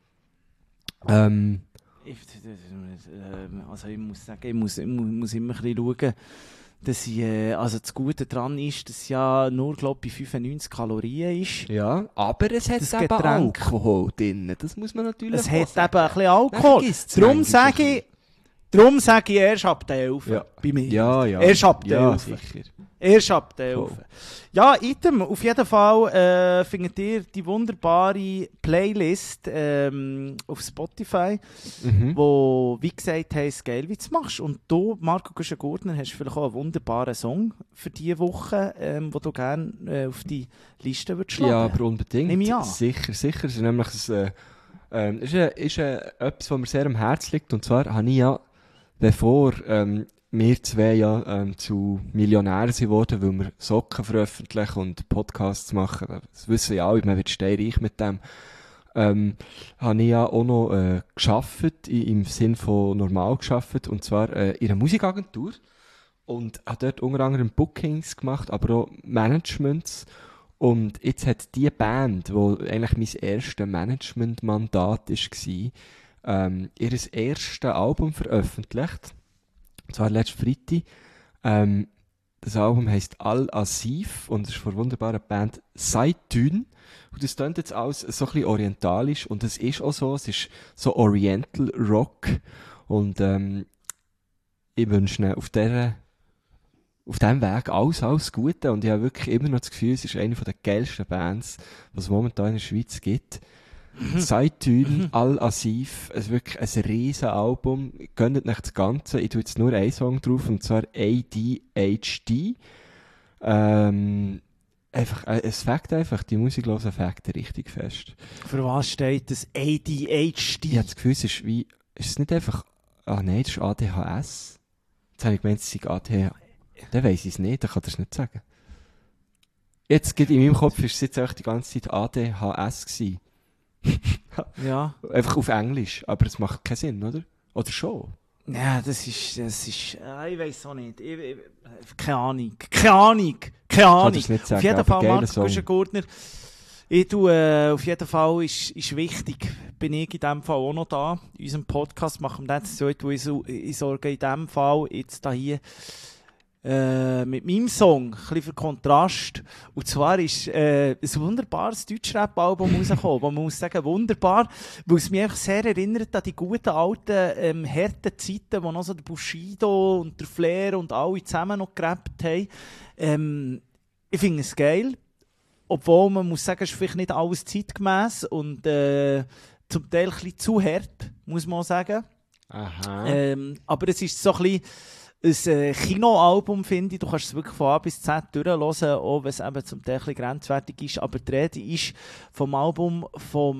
Also ich muss sagen, ich muss immer ein bisschen schauen, dass ich, also das Gute daran ist, dass es ja nur, glaube ich, bei 95 Kalorien ist. Ja, aber es hat Das eben Getränk. Alkohol drin. Das muss man natürlich Es auch hat sagen. eben ein bisschen Alkohol. vergisst's Darum manchmal sage ich erst ab der 11 Ja. bei mir. Ja, ja. Erst ab der Ja, 11. sicher. Erst ab der Voll. 11. Ja, item. Auf jeden Fall findet ihr die wunderbare Playlist auf Spotify, wo, wie gesagt, heisst «Geil, wie du machst». Und du, Marco Guschen-Gurtner, hast vielleicht auch einen wunderbaren Song für diese Woche, den du gerne auf die Liste würdest Ja, schlagen. aber unbedingt. Nehme ich an. Sicher. Es ist nämlich etwas, was mir sehr am Herzen liegt. Und zwar habe ich ja, bevor wir zwei ja zu Millionären sind worden, weil wir Socken veröffentlichen und Podcasts machen. Das wissen ja alle, man wird steinreich mit dem. Habe ich ja auch noch gearbeitet, im Sinn von normal gearbeitet, und zwar in einer Musikagentur. Und habe dort unter anderem Bookings gemacht, aber auch Managements. Und jetzt hat die Band, wo eigentlich mein erstes Managementmandat war, ihr erstes Album veröffentlicht. Und zwar letzten Freitag. Das Album heisst Al-Asif und es ist von der wunderbaren Band Saitun. Und das klingt jetzt alles so ein bisschen orientalisch und es ist auch so, es ist so Oriental Rock. Und ich wünsche ihnen auf diesem Weg alles Gute und ich habe wirklich immer noch das Gefühl, es ist eine der geilsten Bands, die es momentan in der Schweiz gibt. Saitun, Al-Asif, es ist wirklich ein riesen Album. Gönnt nicht das Ganze. Ich tue jetzt nur einen Song drauf, und zwar ADHD. einfach, es fängt einfach, die Musik hören fängt richtig fest. Für was steht das ADHD? Ich habe das Gefühl, es ist wie, ist es nicht einfach, nein, das ist ADHS. Jetzt habe ich gemeint, es sei ADHS. Dann weiss ich es nicht, dann kann ich es nicht sagen. Jetzt geht in meinem Kopf, ist es jetzt auch die ganze Zeit ADHS gewesen. Ja. Einfach auf Englisch, aber es macht keinen Sinn, oder? Oder schon? Ja, das ist, ich weiss auch nicht. Keine Ahnung. Kann ich nicht sagen, Auf jeden aber Fall, geiler Marco Song. Güschen-Gurtner, auf jeden Fall ist wichtig, bin ich in diesem Fall auch noch da. In unserem Podcast machen wir das so, ich sorge in diesem Fall jetzt da hier mit meinem Song, ein bisschen für Kontrast. Und zwar ist ein wunderbares Deutschrap-Album rausgekommen, wo man muss sagen, wunderbar, weil es mich einfach sehr erinnert an die guten alten, harten Zeiten, wo noch so der Bushido und der Flair und alle zusammen noch gerappt haben. Ich finde es geil, obwohl man muss sagen, es ist vielleicht nicht alles zeitgemäss und zum Teil ein bisschen zu hart, muss man auch sagen. Aha. Aber es ist so ein bisschen ein Kinoalbum, finde ich. Du kannst es wirklich von A bis Z durchhören, auch wenn es eben zum Teil ein bisschen grenzwertig ist. Aber die Rede ist vom Album vom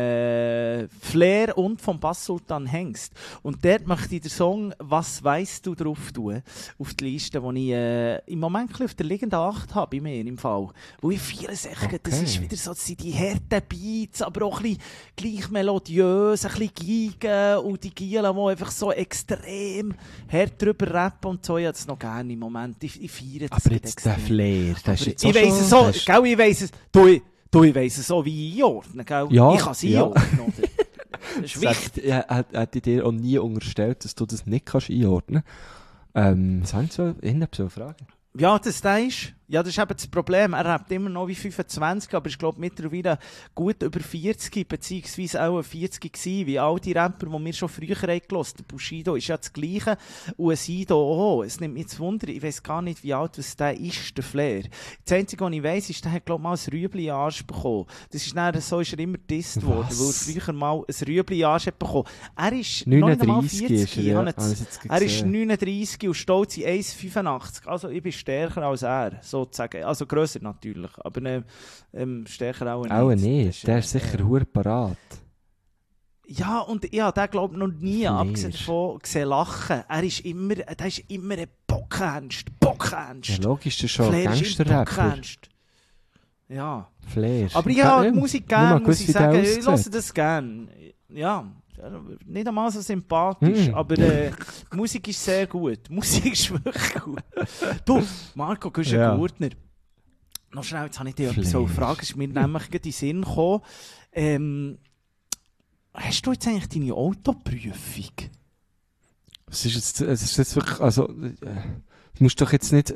Flair und vom Bass Sultan Hengst. Und dort möchte ich den Song «Was weisst du» drauf tun, auf die Liste, die ich im Moment ein bisschen auf der liegenden 8 habe, bei mir im Fall. Wo ich viele sagen, das ist wieder so, das sind die harten Beats, aber auch ein bisschen gleich melodiös, ein bisschen Geigen und die Gielen, die einfach so extrem hart drüber rappen und so. Ich habe es noch gerne im Moment. Ich feiere das. Aber jetzt der Flair, das ist jetzt ich weiss es so, gell, ich weiss es, ich weiss es so wie einordnen, gell? Ja, ich kann es einordnen, oder? Das ist wichtig. Hätte ich dir auch nie unterstellt, dass du das nicht kannst einordnen kannst. Was haben Sie so eine Frage? Ja, das ist eben das Problem. Er rappt immer noch wie 25, aber ich glaube mittlerweile gut über 40, beziehungsweise auch 40 gewesen, wie all die Rapper, die wir schon früher haben gehört. Der Bushido ist ja das Gleiche und ein Sido auch. Es nimmt mich zu Wunder, ich weiss gar nicht, wie alt der ist, der Flair. Das Einzige, was ich weiss, ist, der hat, glaube ich, mal ein Rüebli in den Arsch bekommen. Das ist dann, so ist er immer gedisst worden, weil er früher mal ein Rüebli in den Arsch hat bekommen. Er ist 39 40, ist er, er ist 39 und stolz in 1,85. Also ich bin stärker als er, sozusagen. Also grösser natürlich, aber stärker auch nicht. Auch nicht, der ist sicher verdammt parat. Ja, und ich habe den, glaube ich, noch nie, abgesehen davon, gesehen lachen. Der ist immer ein Bockernst. Ja, logisch, das ist schon ein Gangster-Rapper. Ja. Flair. Aber ich habe die Musik gerne, muss ich sagen. Ich höre höre das gerne. Ja, nicht einmal so sympathisch, aber die Musik ist sehr gut. Die Musik ist wirklich gut. Du, Marco Güschen-Gurtner, noch schnell, jetzt habe ich dich etwas so gefragt, ist mir nämlich gerade in den Sinn gekommen. Hast du jetzt eigentlich deine Autoprüfung? Es ist jetzt wirklich, also, du musst doch jetzt nicht,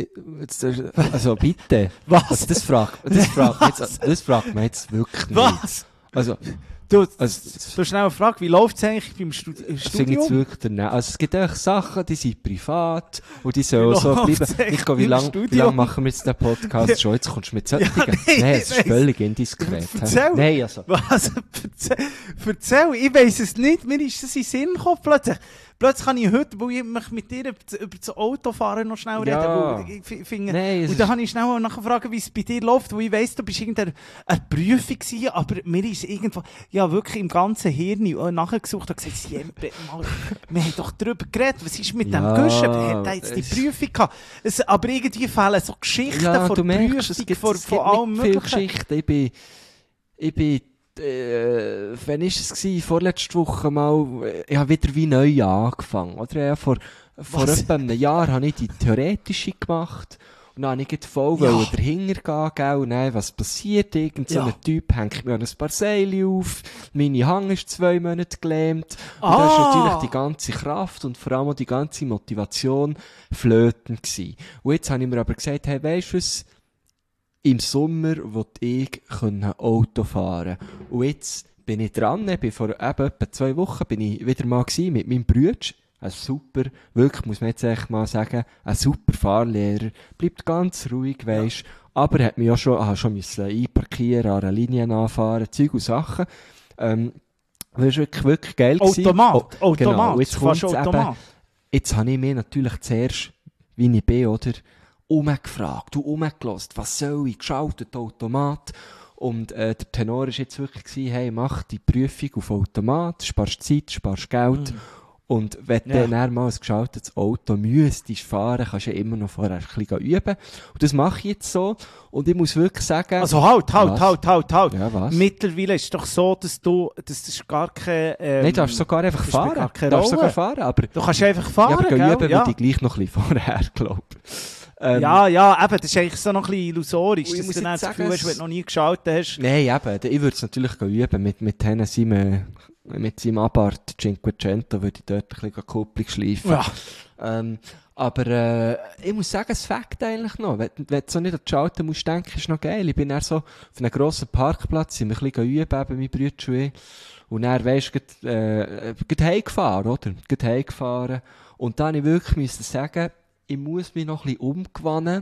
also bitte. Was? Also das fragt man jetzt wirklich nicht. Was? Also, Du schnell eine Frage, wie läuft es eigentlich beim finde ich Studium? wirklich daneben. Also es gibt einfach Sachen, die sind privat und die sollen so bleiben. Ich glaube, wie lang machen wir jetzt den Podcast schon? Jetzt kommst du mit solchen. Nein, es ist völlig indiskret. Erzähl. Nein, also. Was? Erzähl, ich weiss es nicht, mir ist das in den Sinn gekommen plötzlich. Plötzlich kann ich heute, weil ich mich mit dir über das Autofahren noch schnell reden. Ja. Ich finde, Nein, und dann habe ich schnell nachgefragt, wie es bei dir läuft, weil ich weiss, du bist irgendeine Prüfung gewesen, aber mir ist irgendwo, ja wirklich im ganzen Hirn nachgesucht und gesagt, wir haben doch darüber geredet, was ist mit dem Güschen? Hat er jetzt die Prüfung gehabt? Aber irgendwie fehlen so Geschichten von du Prüfung, merkst, es gibt von allem nicht viele Möglichen. Geschichten. Ich bin wann war es? Vorletzte Woche mal, ich habe wieder wie neu angefangen, oder? Ja, vor etwa einem Jahr habe ich die theoretische gemacht und dann wollte ich voll dahinter gehen, und dann, was passiert? Irgend so ein Typ hängt mir an ein paar Seile auf, meine Hand ist 2 Monate gelähmt, und da ist natürlich die ganze Kraft und vor allem auch die ganze Motivation flöten gewesen. Und jetzt habe ich mir aber gesagt, hey, weisst du was? Im Sommer wollte ich Auto fahren. Und jetzt bin ich dran. Ich bin vor etwa 2 Wochen bin ich wieder mal mit meinem Bruder. Ein super, wirklich muss man jetzt echt mal sagen, ein super Fahrlehrer. Bleibt ganz ruhig, weisst. Aber er hat mich auch schon müssen einparkieren, an einer Linie anfahren, Zeug und Sachen. Das war wirklich geil. Automat. Genau. Und jetzt kommt's eben, jetzt habe ich mir natürlich zuerst, wie ich bin, oder? umgefragt und umgelost, was soll ich, geschaltet Automat. Und der Tenor war jetzt wirklich gewesen, hey, mach die Prüfung auf Automat, sparst Zeit, sparst Geld. Und wenn du dann mal ein geschaltetes Auto müsstest fahren, kannst du ja immer noch vorher ein bisschen üben. Und das mache ich jetzt so. Und ich muss wirklich sagen... Also halt. Ja, was? Mittlerweile ist es doch so, dass das gar kein... Nein, du darfst sogar einfach fahren. Gar keine Du darfst Rolle. sogar fahren, aber... Du kannst einfach fahren, ja, aber gell? üben würde ich gleich noch ein bisschen vorher, glaube ich. Ja, eben, das ist eigentlich so noch ein bisschen illusorisch, Und ich dass muss du dann jetzt das Gefühl sagen, hast, wenn du noch nie geschaltet hast. Nein, eben, ich würde es natürlich üben mit mit seinem Abarth Cinquecento würde ich dort ein bisschen Kupplung schleifen. Ja. Aber ich muss sagen, es fängt eigentlich noch. Wenn du so nicht an die Schalten musst denken, ist noch geil. Ich bin dann so auf einem grossen Parkplatz, sind wir ein bisschen üben, eben mein Bruder und ich. Und dann, weisst du, geht heimgefahren, oder? Geht heimgefahren. Und dann musste ich wirklich sagen, ich muss mich noch ein bisschen umgewöhnen,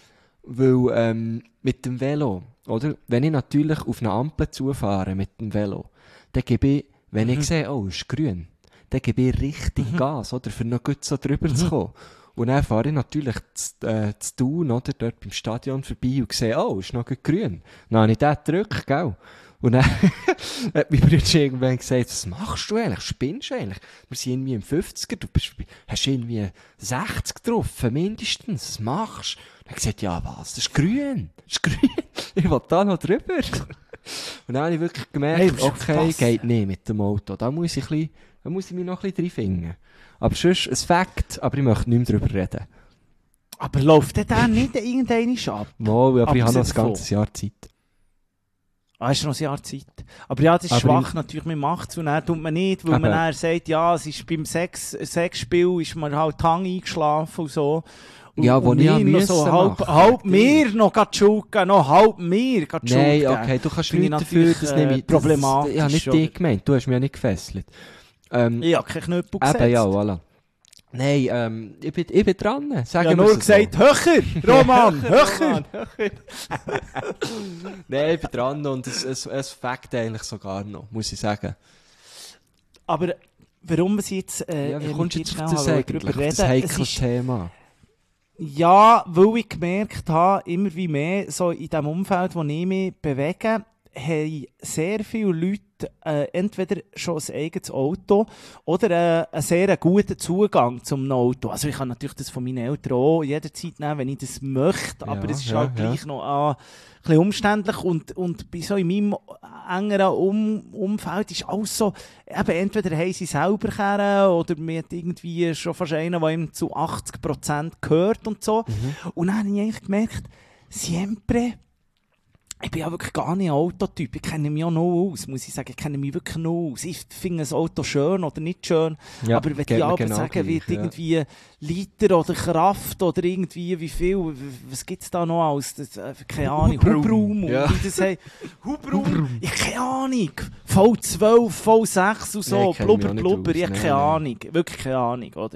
weil mit dem Velo, oder? Wenn ich natürlich auf eine Ampel zufahre mit dem Velo, dann gebe ich, wenn ich sehe, oh, es ist grün, dann gebe ich richtig Gas, oder? Für noch gut so drüber zu kommen. Und dann fahre ich natürlich zu Thun, oder? Dort beim Stadion vorbei und sehe, oh, es ist noch gut grün. Dann habe ich den gedrückt, gell? Und dann hat mein Bruder irgendwann gesagt, was machst du eigentlich? Spinnst du eigentlich? Wir sind irgendwie im 50er, hast irgendwie 60 getroffen, mindestens. Was machst du? Und er hat gesagt, ja was, das ist grün. Das ist grün. Ich will da noch drüber. Und dann habe ich wirklich gemerkt, Hey, okay, geht nicht mit dem Auto. Da muss ich mich noch ein bisschen reinfinden. Aber sonst ein Fakt, aber ich möchte nicht mehr drüber reden. Aber läuft der nicht irgendeine ab? Mal, aber ich habe noch ein Abgesehen ganzes Jahr Zeit. Hast du noch ein Jahr Zeit? Aber ja, das ist Aber schwach natürlich, man macht es und dann tut man nicht, weil Aber- man dann sagt, ja, es ist beim Sexspiel ist man halt Hang eingeschlafen und so. Und, Ja, wo und ich ja mir noch müssen halb machen. mir noch die Schuld geben, noch halb mir die Schuld Nein, geben. okay, du kannst Finde ich nichts dafür, natürlich, das nehme ich... problematisch, Ich habe nicht oder? dich gemeint, du hast mich ja nicht gefesselt. Ich habe keinen Knüppel gesetzt. Eben, ja, voilà. Nein, ich bin dran, Ich sagen habe wir nur es gesagt, so. höher, Roman, höher. Nein, ich bin dran und es fängt eigentlich sogar noch, muss ich sagen. Aber warum wir jetzt Ja, wie kommst du jetzt schnell auf das darüber eigentlich, auf das es heikle ist, Thema? Ja, weil ich gemerkt habe, immer wie mehr, so in dem Umfeld, wo ich mich bewege, haben sehr viele Leute entweder schon ein eigenes Auto oder einen sehr guten Zugang zum Auto. Also ich kann natürlich das von meinen Eltern auch jederzeit nehmen, wenn ich das möchte, aber es ist ja, halt gleich noch ein bisschen umständlich und bei so in meinem engeren Umfeld ist alles so, eben entweder haben sie selber kehren oder man hat irgendwie schon fast einen, der ihm zu 80% gehört und so. Und dann habe ich eigentlich gemerkt, siempre, ich bin ja wirklich gar nicht ein Autotyp. Ich kenne mich auch noch aus, muss ich sagen. Ich kenne mich wirklich noch aus. Ich finde ein Auto schön oder nicht schön. Ja, aber wenn geht ich mir aber genau sagen gleich, wird, irgendwie Liter oder Kraft oder irgendwie wie viel, was gibt es da noch als, das, keine Ahnung, Hubraum. Ja. Wie das heißt. Hubraum. Ich keine Ahnung. V12, V6 und so. Nee, ich kenn mich Blubber, auch nicht blubber. aus. Ich habe Nee, keine nee. Ahnung. Wirklich keine Ahnung, oder?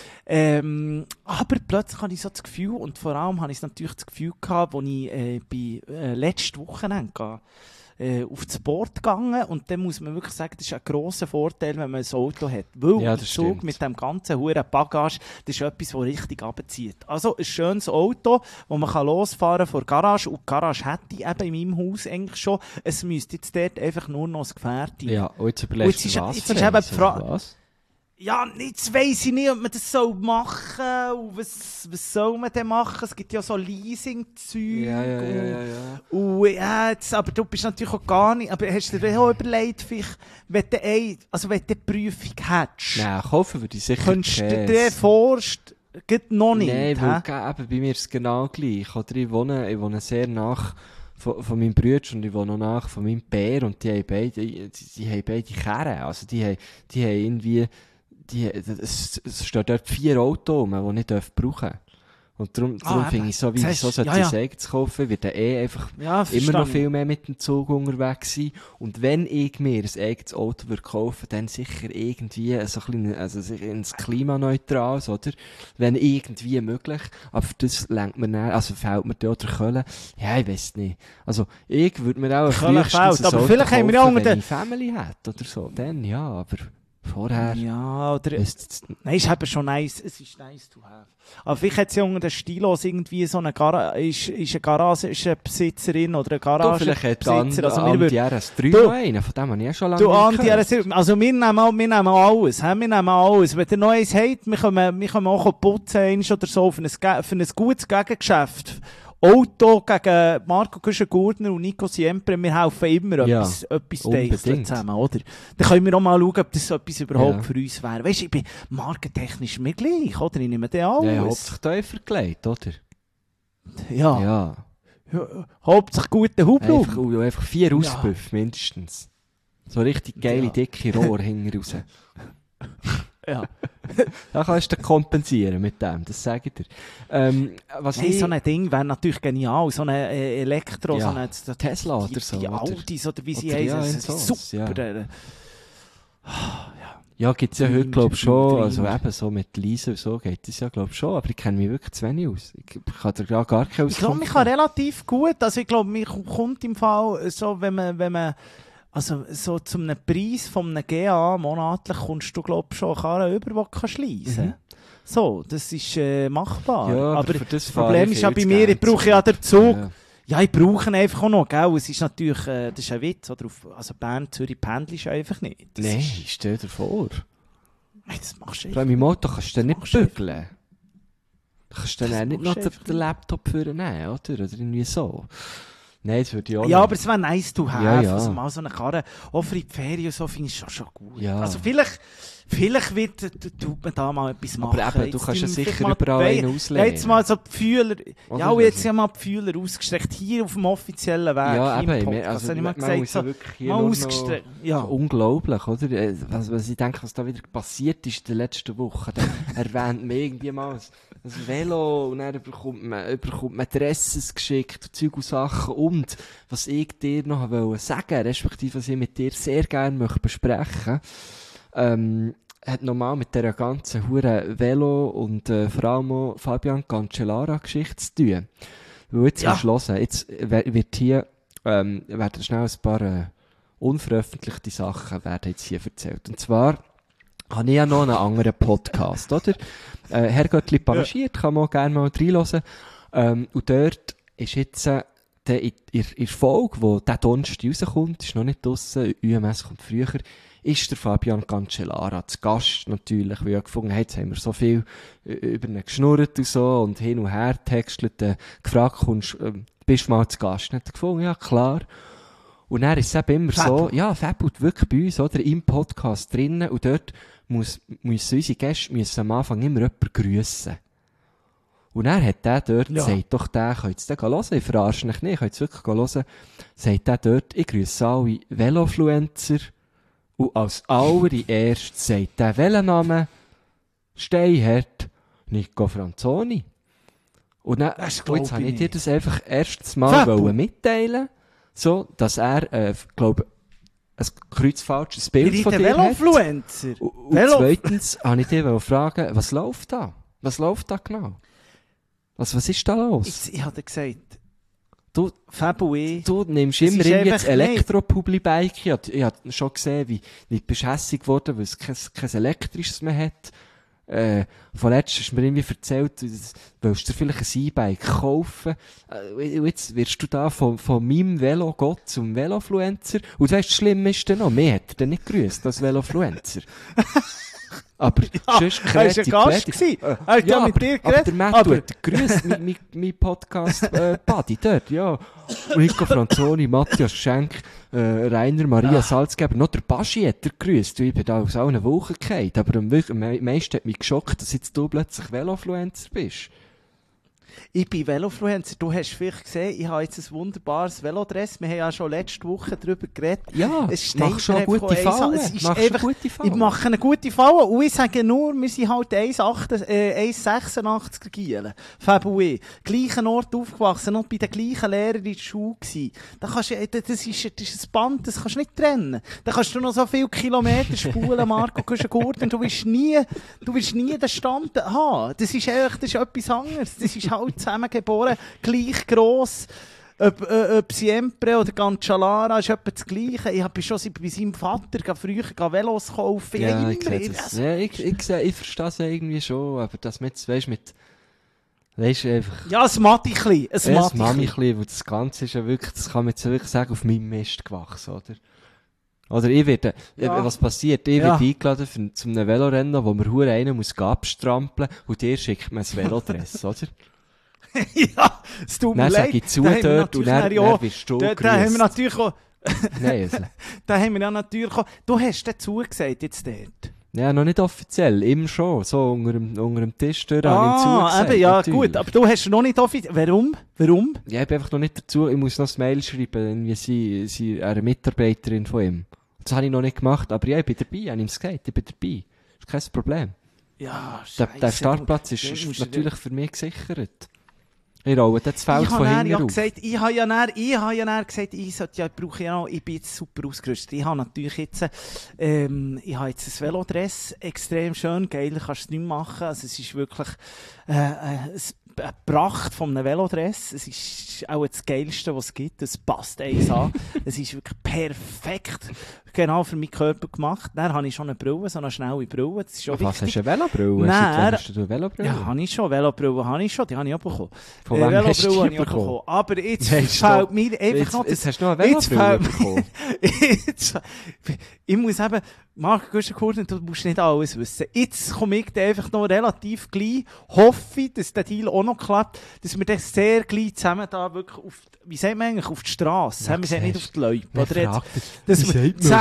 Aber plötzlich habe ich so das Gefühl, und vor allem habe ich natürlich das Gefühl gehabt, als ich letzte Wochenende auf das Board gegangen und dann muss man wirklich sagen, das ist ein grosser Vorteil, wenn man ein Auto hat. Weil Ja, der das Zug stimmt. mit dem ganzen hohen Bagage, das ist etwas, das richtig runterzieht. Also ein schönes Auto, wo man losfahren kann vor der Garage, und die Garage hätte ich eben in meinem Haus eigentlich schon. Es müsste jetzt dort einfach nur noch ein Gefährt rein. Ja, und jetzt überlegst Und jetzt du, ist- was jetzt für ist eben eins, die Fra- oder was? Ja, jetzt weiss ich nicht, ob man das machen soll. Und was soll man denn machen? Es gibt ja so Leasing-Zeug. Ja. Und ja, jetzt, aber du bist natürlich auch gar nicht. Aber hast du dir auch überlegt, vielleicht, wenn du wenn du die Prüfung hättest, Nein, kaufen würde ich sicher könntest du dir Käse. vorstellen, geht noch nicht. Nein, hä? weil eben, bei mir ist es genau gleich. Oder ich wohne sehr nach von meinem Bruder und ich wohne auch nach von meinem Bär und die haben beide Kerren. Also die haben irgendwie, es stehen dort 4 Autos rum, die ich brauchen darf. Und darum eben. finde ich so, wie Das wieso heißt, sollte ja, ich ja. eigenes kaufen, wird einfach Ja, immer noch verstehe viel mehr mit dem Zug unterwegs sein. Und wenn ich mir ein eigenes Auto würde kaufen, dann sicher irgendwie so ein bisschen, also sicher ins Klimaneutrales, oder? Wenn irgendwie möglich. Aber für das lenkt mir dann, also fehlt mir da der Köln. Ja, ich weiss nicht. Also, ich würde mir auch Köln frühestens fehlt, ein aber Auto vielleicht haben wir ja kaufen, unter wenn den- ich Family hätte, oder so. Dann ja, aber Vorher. Ja, oder... Ist Nein, ist eben schon nice. Es ist nice to have. Aber vielleicht hat sie unter den Stilos irgendwie so eine ist eine Garagenbesitzerin oder eine du, vielleicht hat Garagenbesitzer. Also wir Andi würden... RS3 Du- noch einen, von dem habe ich auch schon lange Du, nicht Andi, gehört. also wir nehmen alles. Wir nehmen alles. Wenn ihr noch eins habt, wir können auch putzen eins oder so für ein gutes Gegengeschäft. Auto gegen Marco Güschen-Gurtner und Nico Siempre, wir helfen immer Ja, etwas unbedingt. teilen zusammen, oder? Dann können wir auch mal schauen, ob das etwas überhaupt Ja. für uns wäre. Weisst du, ich bin markentechnisch mir gleich, oder? Ich nehme den alles. Ja, hauptsächlich Teufel gelegt, oder? Ja. Ja. Hauptsächlich guten Hubraum. Einfach 4 Auspuffe, mindestens. So richtig geile, Ja. dicke Rohr hinten raus. Ja. Da kannst du kompensieren mit dem, das sage ich dir. Was Hey, ich... so ein Ding wäre natürlich genial. So ein Elektro, Ja, so ein Tesla oder so, Die oder? Audis oder wie sie Oder ja, heißen. irgend Das ist sowas, super. Ja, gibt es ja Dreamer, heute, glaube ich, schon. Dreamer. Also eben so mit Lease und so geht es ja, glaube ich, schon. Aber ich kenne mich wirklich zu wenig aus. Ich kann dir gar keine Ich glaube, Auskunft man kann geben. relativ gut. Also ich glaube, mir kommt im Fall so, wenn man also so zu einem Preis von einem GA monatlich kommst du, glaube ich, schon eine Karre über, die du schliessen Mhm. So, das ist machbar. Ja, aber für das das Problem fahre ist ja viel bei zu mir, ich gern brauche ja den Zug. Ja. Ja, ich brauche ihn einfach auch noch, gell? Es ist natürlich, das ist ein Witz, oder? Also Bern, Zürich pendelst du einfach nicht. Das Nein, ist- stell dir vor. Das machst du Vor einfach. allem im Auto kannst du dann nicht machst du bügeln. Du kannst dann Das auch nicht noch machst du den einfach den Laptop vornehmen, oder? Oder irgendwie so. Nein, das würde ich auch Ja, nicht. aber es wäre nice to have. Ja, ja. Also mal so eine Karre, auch für die Ferien und so, finde ich schon gut. Ja. Also vielleicht tut man da mal etwas machen. Aber eben, du Jetzt kannst ja im- sicher vielleicht mal überall wei- einen auslehnen. Jetzt mal so die Fühler, Oder? ja, und jetzt ja mal die Fühler ausgestreckt, hier auf dem offiziellen Weg, Ja, hier im eben. Podcast, Also, habe ich mal man gesagt, muss ja so, wirklich hier mal nur noch- ausgestreckt. Ja. Unglaublich, oder? Was ich denke, was da wieder passiert ist in den letzten Wochen. Dann erwähnt man irgendwie mal ein Velo und dann bekommt man Dresses geschickt, und Zeug und Sachen. Und was ich dir noch wollte sagen, respektive was ich mit dir sehr gerne möchte besprechen, hat nochmal mit dieser ganzen hure Velo und vor allem auch Fabian Cancellara-Geschichte zu tun. Weil jetzt Ja. hören, jetzt wird hier, werden schnell ein paar unveröffentlichte Sachen werden jetzt hier erzählt. Und zwar habe ich ja noch einen anderen Podcast, oder? Herr Göttli panaschiert, kann man auch gerne mal reinhören. Und dort ist jetzt in der Folge, wo der Donnerstag rauskommt, ist noch nicht draussen, UMS kommt früher, ist der Fabian Cancellara zu Gast natürlich, weil ich gefunden habe, jetzt haben wir so viel über ihn geschnurrt und so und hin und her textelt, gefragt, bist du mal zu Gast? Und hat er gefunden, ja klar. Und dann ist es eben immer so, ja, Fabut wirklich bei uns, oder, im Podcast drinnen, und dort müssen unsere Gäste am Anfang immer jemanden grüssen. Und dann hat der dort, Ja. sagt doch der, könnt ihr den hören, ich verarsche mich nicht, könnt ihr wirklich hören, sagt der dort, ich grüsse alle Velofluencer, und als allererstes sagt der Veloname, Steinhard, Nico Franzoni. Und dann, Das und glaub jetzt habe ich ich dir nicht. das einfach erstes Mal Fabut. wollen mitteilen, so, dass er, glaube ein kreuzfalsches Bild Ich von bin dir der hat. Velofluencer. Und zweitens habe ich dich fragen, was läuft da? Was läuft da genau? Was ist da los? Ich hatte gesagt, Du, Fabu ich. du nimmst Es immer ist irgendwie einfach das Elektro-Publi-Bike. Ich habe schon gesehen, wie du bist hässig geworden, weil es kein elektrisches mehr hat. Vorletzt hast du mir irgendwie erzählt, du willst dir vielleicht ein E-Bike kaufen. Und jetzt wirst du da von meinem Velo-Gott zum Velofluencer. Und weißt du, schlimm ist dann noch, mir hat er dann nicht grüßt als Velofluencer. Aber sonst Er war ein Gast gewesen. Er hat ja mit dir aber geredet. der Matthew hat grüßt, mein Podcast-Buddy dort, ja. Nico Franzoni, Matthias Schenk, Rainer Maria Salzgeber, noch der Baschi hat er grüßt. Ich bin da aus allen Wochen gefallen. Aber am meisten hat mich geschockt, dass jetzt du plötzlich Velofluencer bist. Ich bin Velofluencer. Du hast vielleicht gesehen, ich habe jetzt ein wunderbares Velodress. Wir haben ja schon letzte Woche darüber geredet. Ja, Es steht mach schon mir eine gute einfach auch Falle. Es ist Mach schon einfach- eine gute Falle. Ich mache eine gute Falle und ich sage nur, wir sind halt 1,86er Gielen. Fabu ich. Gleichen Ort aufgewachsen, noch bei den gleichen Lehrern in der Schule gewesen. Da kannst du, das ist ein Band, das kannst du nicht trennen. Da kannst du noch so viele Kilometer spulen, Marco Güschen-Gurtner, du wirst nie den Stand haben. Das ist etwas anderes. Das ist halt zusammengeboren, gleich gross. ob Siempre oder Cancellara ist etwa das Gleiche. Ich bin schon bei seinem Vater früher Velos kaufen. Ja, ich sehe das. Ja, ich verstehe es irgendwie schon, aber dass man jetzt, weisst einfach... Ja, es macht ich ein bisschen. Es macht mich ein bisschen, weil das Ganze ist ja wirklich, das kann man jetzt wirklich sagen, auf meinem Mist gewachsen, oder? Oder ich werde, was passiert? Ich werde eingeladen zu einem Velorennen, wo man hure einen muss abstrampeln und dir schickt man ein Velodress, oder? Ja, es tut mir leid. Dann sage ich zu dort und dann bist du da haben wir natürlich auch... Nein, also. Da haben wir ja natürlich auch... Du hast dazu gesagt jetzt dort. Ja, noch nicht offiziell, ihm schon. So unter dem Tisch durch habe ich ihm zugesagt. Eben, ja, natürlich. gut. Aber du hast noch nicht offiziell... Warum? Ja, ich bin einfach noch nicht dazu... Ich muss noch ein Mail schreiben, irgendwie sie eine Mitarbeiterin von ihm. Das habe ich noch nicht gemacht, aber ja, ich bin dabei, ich habe ihm gesagt, ich bin dabei. Das ist kein Problem. Ja, der Startplatz ist natürlich für mich gesichert. Ich rolle das Feld von hinten auf. Ich habe ja dann gesagt, ich bin jetzt super ausgerüstet. Ich habe natürlich jetzt, ich habe jetzt ein Velodress, extrem schön, geil, kannst du nicht machen. Also es ist wirklich, eine Pracht von einem Velodress. Es ist auch das Geilste, was es gibt. Es passt eins an. Es ist wirklich perfekt, genau für meinen Körper gemacht. Dann habe ich schon eine Brille, so eine schnelle Brille. Das ist schon was, wichtig. hast du eine Velobrille? Hast du eine Velobrille? Ja, habe ich schon. Velobrille habe ich schon. Die habe ich auch bekommen. Von wem hast du die bekommen? Aber jetzt fällt mir einfach noch... Jetzt hast du noch eine Velobrille bekommen. Ich muss eben... Marco Güschen-Kurten, du musst nicht alles wissen. Jetzt komme ich dann einfach noch relativ gleich, hoffe ich, dass der Deal auch noch klappt, dass wir dann sehr gleich zusammen da wirklich auf, wie sagt man eigentlich, auf die Straße, ja, wir sind nicht auf die Leute. Oder dass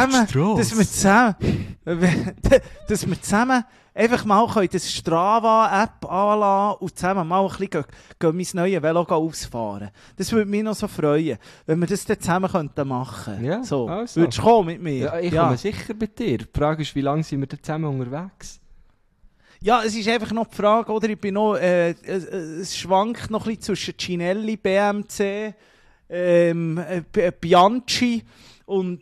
wir zusammen einfach mal das Strava-App anlassen und zusammen mal ein bisschen gehen mein neues Velo ausfahren. Das würde mich noch so freuen, wenn wir das dann zusammen machen könnten. Ja, so. Also. Würdest du kommen mit mir? Ja, ich komme sicher bei dir. Die Frage ist, wie lange sind wir da zusammen unterwegs? Ja, es ist einfach noch die Frage, oder? Ich bin noch, es schwankt noch ein bisschen zwischen Cinelli, BMC, Bianchi und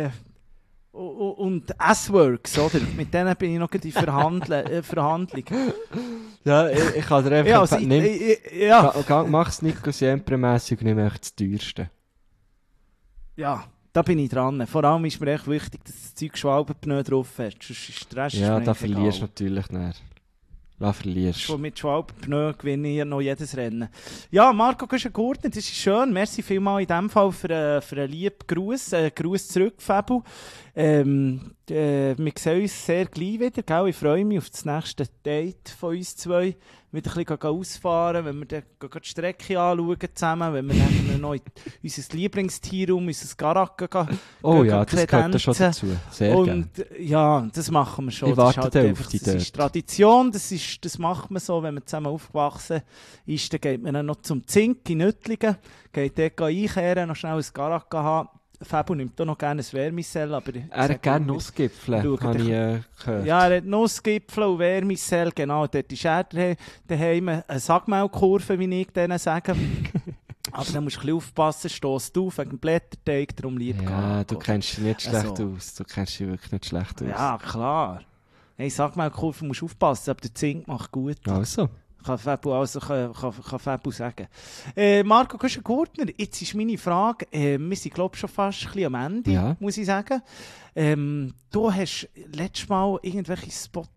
S-Works, oder? Mit denen bin ich noch in Verhandlung. Ja, ich kann dir einfach mach's Nico Siempre-mässig und nimm echt das teuerste. Ja, da bin ich dran. Vor allem ist mir echt wichtig, dass das Zeug Schwalbenpneu drauf hat. Sonst ist der Rest ja, da verlierst du natürlich nicht. Da verlierst du. Mit Schwalbenpneu gewinne ich noch jedes Rennen. Ja, Marco Güschen-Kurten, das ist schön. Merci vielmals in diesem Fall für einen lieben Gruß. Gruß zurück, Fabu. Wir sehen uns sehr gleich wieder. Gell? Ich freue mich auf das nächste Date von uns zwei. Wieder ein bisschen ausfahren, wenn wir dann die Strecke anschauen zusammen, wenn wir dann noch in unser Lieblingstierraum, unser Garak oh ja, das gehört da schon dazu. Sehr gerne. Ja, das machen wir schon. Ich warte halt auf die das ist Tradition, das macht man so, wenn man zusammen aufgewachsen ist. Dann geht man dann noch zum Zink in Nöttlingen, geht dort einkehren, noch schnell ein Garak haben. Fabu nimmt auch noch gerne ein Vermicell, aber... Er hat gerne Nussgipfel, habe ich gehört. Ja, er hat Nussgipfel und Vermicell, genau. Dort ist er daheim eine Sagmehlkurve, wie ich denen sage. Aber da musst du ein bisschen aufpassen, stoßt auf wegen dem Blätterteig, darum lieb Ja, du kennst dich nicht schlecht aus. Du kennst dich wirklich nicht schlecht aus. Ja, klar. Hey, Sagmehlkurve musst du aufpassen, aber der Zink macht gut. Also. Kann Fabu sagen. Marco Güschen-Kurten, jetzt ist meine Frage, wir sind glaube ich schon fast ein bisschen am Ende, muss ich sagen. Du hast letztes Mal irgendwelche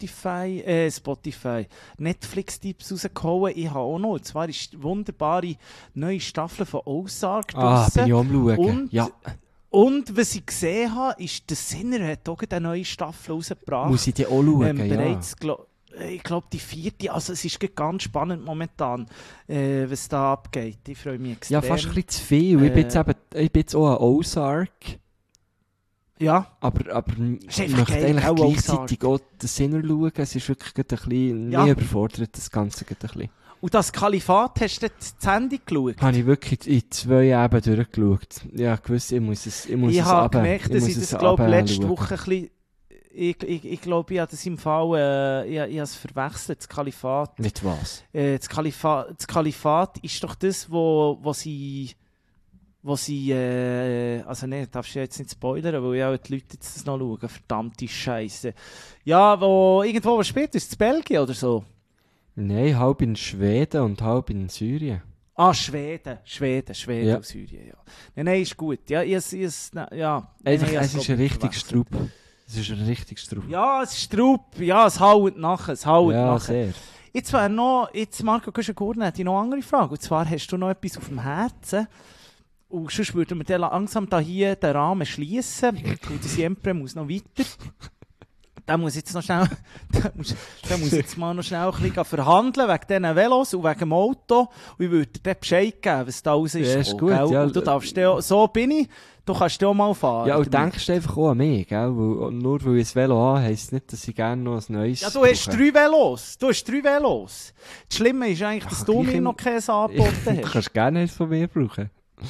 Netflix-Tipps rausgehauen. Ich habe auch noch, und zwar ist die wunderbare neue Staffel von Ozark draussen. Bin ich am Schauen. Und was ich gesehen habe, ist, der Sinner hat auch eine neue Staffel rausgebracht. Muss ich die auch schauen, bereits, ich glaube, die 4. Also es ist ganz spannend momentan, was da abgeht. Ich freue mich extrem. Ja, fast ein bisschen zu viel. Ich bin jetzt auch ein Ozark. Ja. Aber ich möchte eigentlich gleichzeitig auch den Sinner schauen. Es ist wirklich ein bisschen nie überfordert, das Ganze ein bisschen. Und das Kalifat, hast du das Handy geschaut? Habe ich wirklich in 2 Eben durchgeschaut. Ja, gewusst, ich muss es habe gemerkt, dass ich das, glaube letzte Woche ein bisschen... Ich glaube, ich habe das im Fall, ich habe es verwechselt, das Kalifat. Mit was? Das Kalifat ist doch das, wo sie also ne, darfst du jetzt nicht spoilern, weil ja die Leute jetzt das noch schauen, verdammte Scheiße. Ja, was spielt, ist es Belgien oder so? Nein, halb in Schweden und halb in Syrien. Schweden Ja. und Syrien, ja. Nein, ist gut. Ja, es ist ein richtig Strupp. Es ist ein richtig Strupp. Ja, es ist Strupp. Ja, es haut nachher. Ja, sehr. Jetzt Marco Guschen-Gurner, hätte ich noch eine andere Frage. Und zwar, hast du noch etwas auf dem Herzen? Und sonst würden wir dann langsam hier den Rahmen schließen. Und die Siempre muss noch weiter. Da muss jetzt noch schnell, da muss jetzt mal noch schnell ein bisschen verhandeln wegen diesen Velos und wegen dem Auto. Und ich würde dir dann Bescheid geben, was da raus ist. Ja, ist gut, gell? ja. Und du darfst dir, so bin ich, du kannst dir auch mal fahren. Ja, und damit. denkst einfach auch an mich, gell? Weil, nur weil ich ein Velo habe, heisst nicht, dass ich gerne noch ein neues Ja, du hast 3 Velos. Das Schlimme ist eigentlich, dass du gleich mir noch keins angeboten Du hast. kannst gerne eins von mir brauchen.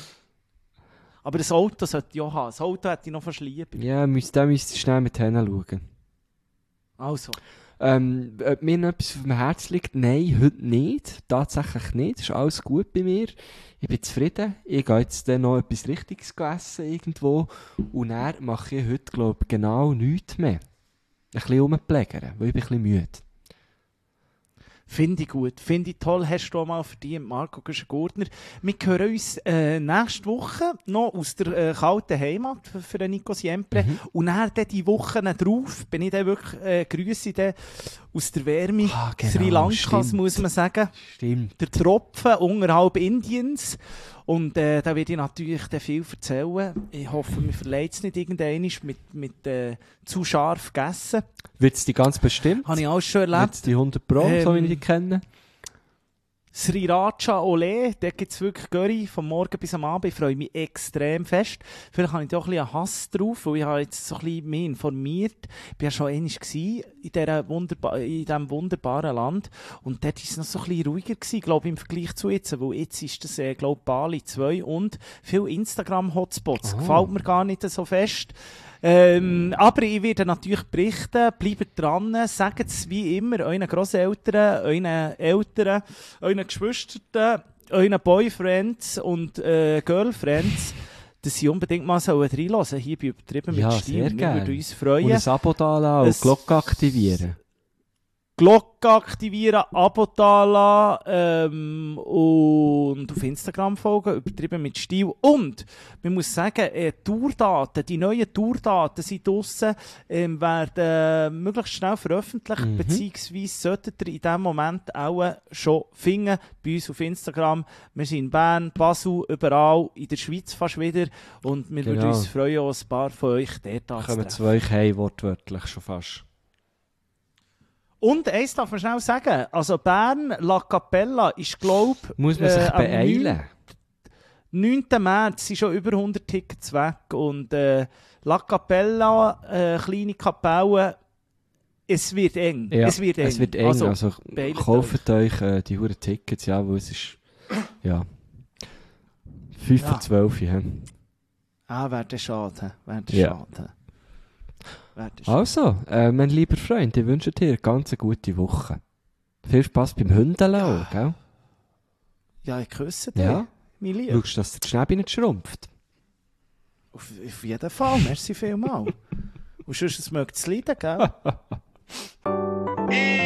Aber das Auto sollte ich auch haben. Das Auto hätte ich noch fast lieber. Ja, da müsstest du schnell mit denen schauen. Also. Ob mir noch etwas auf dem Herz liegt? Nein, heute nicht. Tatsächlich nicht. Es ist alles gut bei mir. Ich bin zufrieden. Ich gehe jetzt dann noch etwas Richtiges essen irgendwo. Und dann mache ich heute, glaube ich, genau nichts mehr. Ein bisschen rumplägern, weil ich bin ein bisschen müde. Finde ich gut. Finde ich toll. Hast du auch mal verdient, Marco Guschen-Gurner. Wir hören uns nächste Woche noch aus der kalten Heimat für den Nico Siempre. Und dann die Wochen drauf bin ich dann wirklich Grüße dann aus der Wärme Sri Lankas, stimmt. muss man sagen. Stimmt. Der Tropfen unterhalb Indiens. Und da werde ich natürlich dann viel erzählen. Ich hoffe, mir verleiht es nicht irgendwann mit zu scharf gegessen. Wird es die ganz bestimmt? Habe ich auch schon Wird erlebt. es die 100 Pro, so wie ich die kenne? Sriracha Ole, da gibt es wirklich Curry von morgen bis am Abend. Ich freue mich extrem fest. Vielleicht habe ich da auch ein bisschen Hass drauf, weil ich habe jetzt so ein bisschen mehr informiert. Ich war ja schon einmal in diesem wunderbaren Land. Und dort war es noch so ein bisschen ruhiger gewesen, glaube ich, im Vergleich zu jetzt. Weil jetzt ist das, glaube ich, Bali 2 und viele Instagram-Hotspots. Gefällt mir gar nicht so fest. Aber ich werde natürlich berichten, bleibt dran, sagt es wie immer euren Grosseltern, euren Eltern, euren Geschwistern, euren Boyfriends und Girlfriends, dass sie unbedingt mal reinhören sollen, hier bei Übertrieben mit Stil. Sehr Wir gerne. würden uns freuen. Und ein Abo da lassen und die Glocke aktivieren. Glocke aktivieren, Abo da lassen, und auf Instagram folgen, Übertrieben mit Stil. Und man muss sagen, die neuen Tourdaten sind draussen, werden möglichst schnell veröffentlicht, beziehungsweise solltet ihr in diesem Moment auch schon finden, bei uns auf Instagram. Wir sind in Bern, Basel, überall, in der Schweiz fast wieder. Und wir würden uns freuen, auch ein paar von euch dort Kommen anzutreffen. zu euch heim, wortwörtlich schon fast. Und eins darf man schnell sagen, also Bern, La Capella ist, glaube ich, Muss man sich am beeilen? 9. März sind schon über 100 Tickets weg und La Capella, kleine Kapelle, es wird eng. Ja, es wird eng. Also beeilt kauft euch die huren Tickets, ja, weil es ist, ja, 5 Ja. vor 12, ja. Wäre das schade. Ja. Also, mein lieber Freund, ich wünsche dir eine ganz gute Woche. Viel Spass beim Hündeln auch, gell? Ja, ich küsse dich, Ja. mein Lieber. Schaust, dass der Schnäbi nicht schrumpft. Auf jeden Fall, merci vielmals. Und sonst, es mögt es leiden, gell?